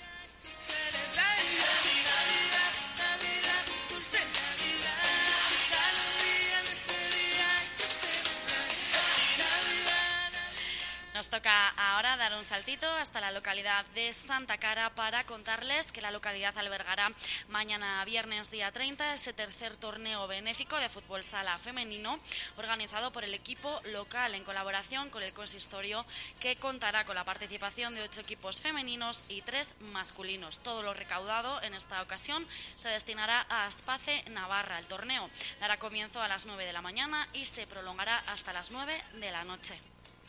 Nos toca ahora dar un saltito hasta la localidad de Santa Cara para contarles que la localidad albergará mañana viernes día treinta ese tercer torneo benéfico de fútbol sala femenino organizado por el equipo local en colaboración con el consistorio, que contará con la participación de ocho equipos femeninos y tres masculinos. Todo lo recaudado en esta ocasión se destinará a Aspace Navarra. El torneo dará comienzo a las nueve de la mañana y se prolongará hasta las nueve de la noche.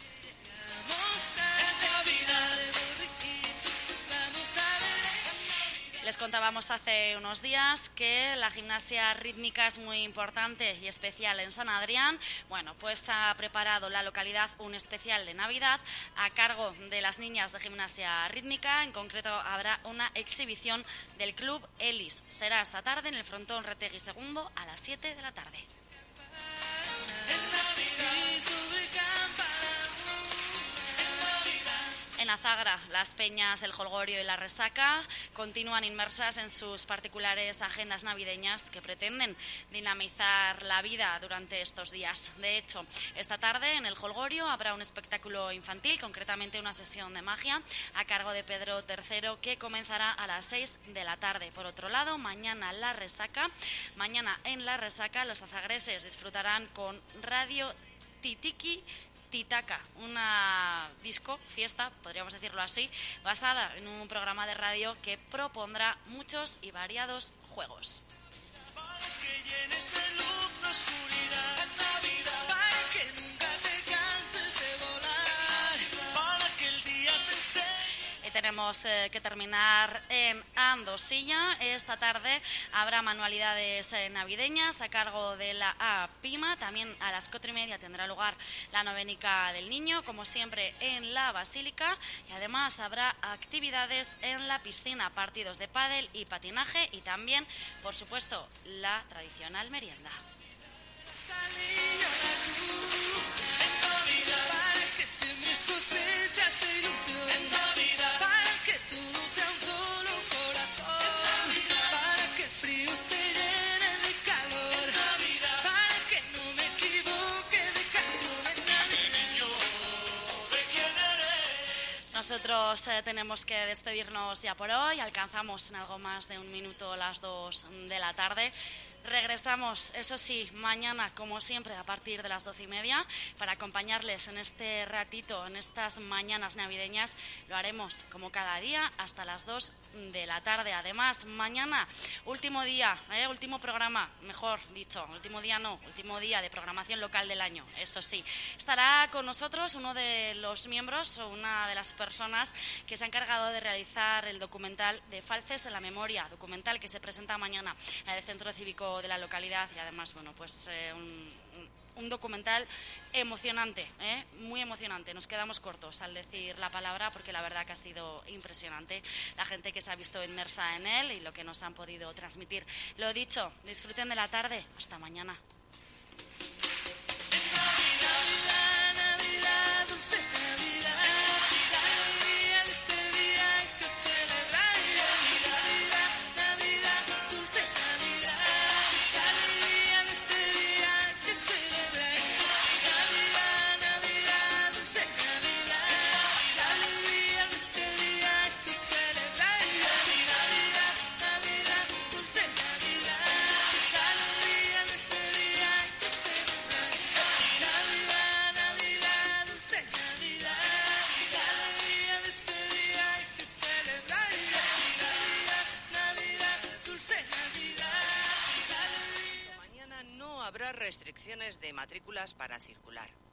Les contábamos hace unos días que la gimnasia rítmica es muy importante y especial en San Adrián. Bueno, pues ha preparado la localidad un especial de Navidad a cargo de las niñas de gimnasia rítmica. En concreto habrá una exhibición del Club Elis. Será esta tarde en el frontón Retegui segundo a las siete de la tarde. En Azagra, las peñas, el jolgorio y la resaca continúan inmersas en sus particulares agendas navideñas que pretenden dinamizar la vida durante estos días. De hecho, esta tarde en el jolgorio habrá un espectáculo infantil, concretamente una sesión de magia a cargo de Pedro tercero, que comenzará a las seis de la tarde. Por otro lado, mañana la resaca, mañana en la resaca los azagreses disfrutarán con Radio Titiki Titaca, una disco, fiesta, podríamos decirlo así, basada en un programa de radio que propondrá muchos y variados juegos. Y tenemos eh, que terminar en Andosilla. Esta tarde habrá manualidades eh, navideñas a cargo de la A Pima. También a las cuatro y media tendrá lugar la novenica del niño, como siempre en la Basílica. Y además habrá actividades en la piscina, partidos de pádel y patinaje y también, por supuesto, la tradicional merienda. siembres cosechas de ilusión. En Navidad. Para que todo sea un solo corazón. En Navidad. Para que el frío se llene de calor. En Navidad. Para que no me equivoque de canción. En Navidad. Niño, ¿de quién eres? Nosotros eh, tenemos que despedirnos ya por hoy. Alcanzamos en algo más de un minuto las dos de la tarde. Regresamos, eso sí, mañana, como siempre, a partir de las doce y media, para acompañarles en este ratito, en estas mañanas navideñas. Lo haremos, como cada día, hasta las dos de la tarde. Además, mañana, último día, ¿eh? último programa, mejor dicho, último día no, último día de programación local del año, eso sí. Estará con nosotros uno de los miembros o una de las personas que se ha encargado de realizar el documental de Falces en la Memoria, documental que se presenta mañana en el Centro Cívico de la localidad y además, bueno, pues eh, un, un, un documental emocionante, ¿eh? muy emocionante. Nos quedamos cortos al decir la palabra porque la verdad que ha sido impresionante la gente que se ha visto inmersa en él y lo que nos han podido transmitir. Lo dicho, disfruten de la tarde. Hasta mañana. Navidad, Navidad, dulce Navidad, la alegría de este día hay que celebrar. Navidad, Navidad, dulce Navidad, la alegría de este día hay que celebrar. Navidad, Navidad, dulce Navidad, la alegría de este día hay que celebrar. Navidad, Navidad, dulce Navidad, la alegría de este día hay que celebrar. Navidad, Navidad, dulce Navidad, la alegría de este día hay que celebrar. Navidad, Navidad, dulce Navidad, la alegría. Mañana no habrá restricciones de matrículas para circular.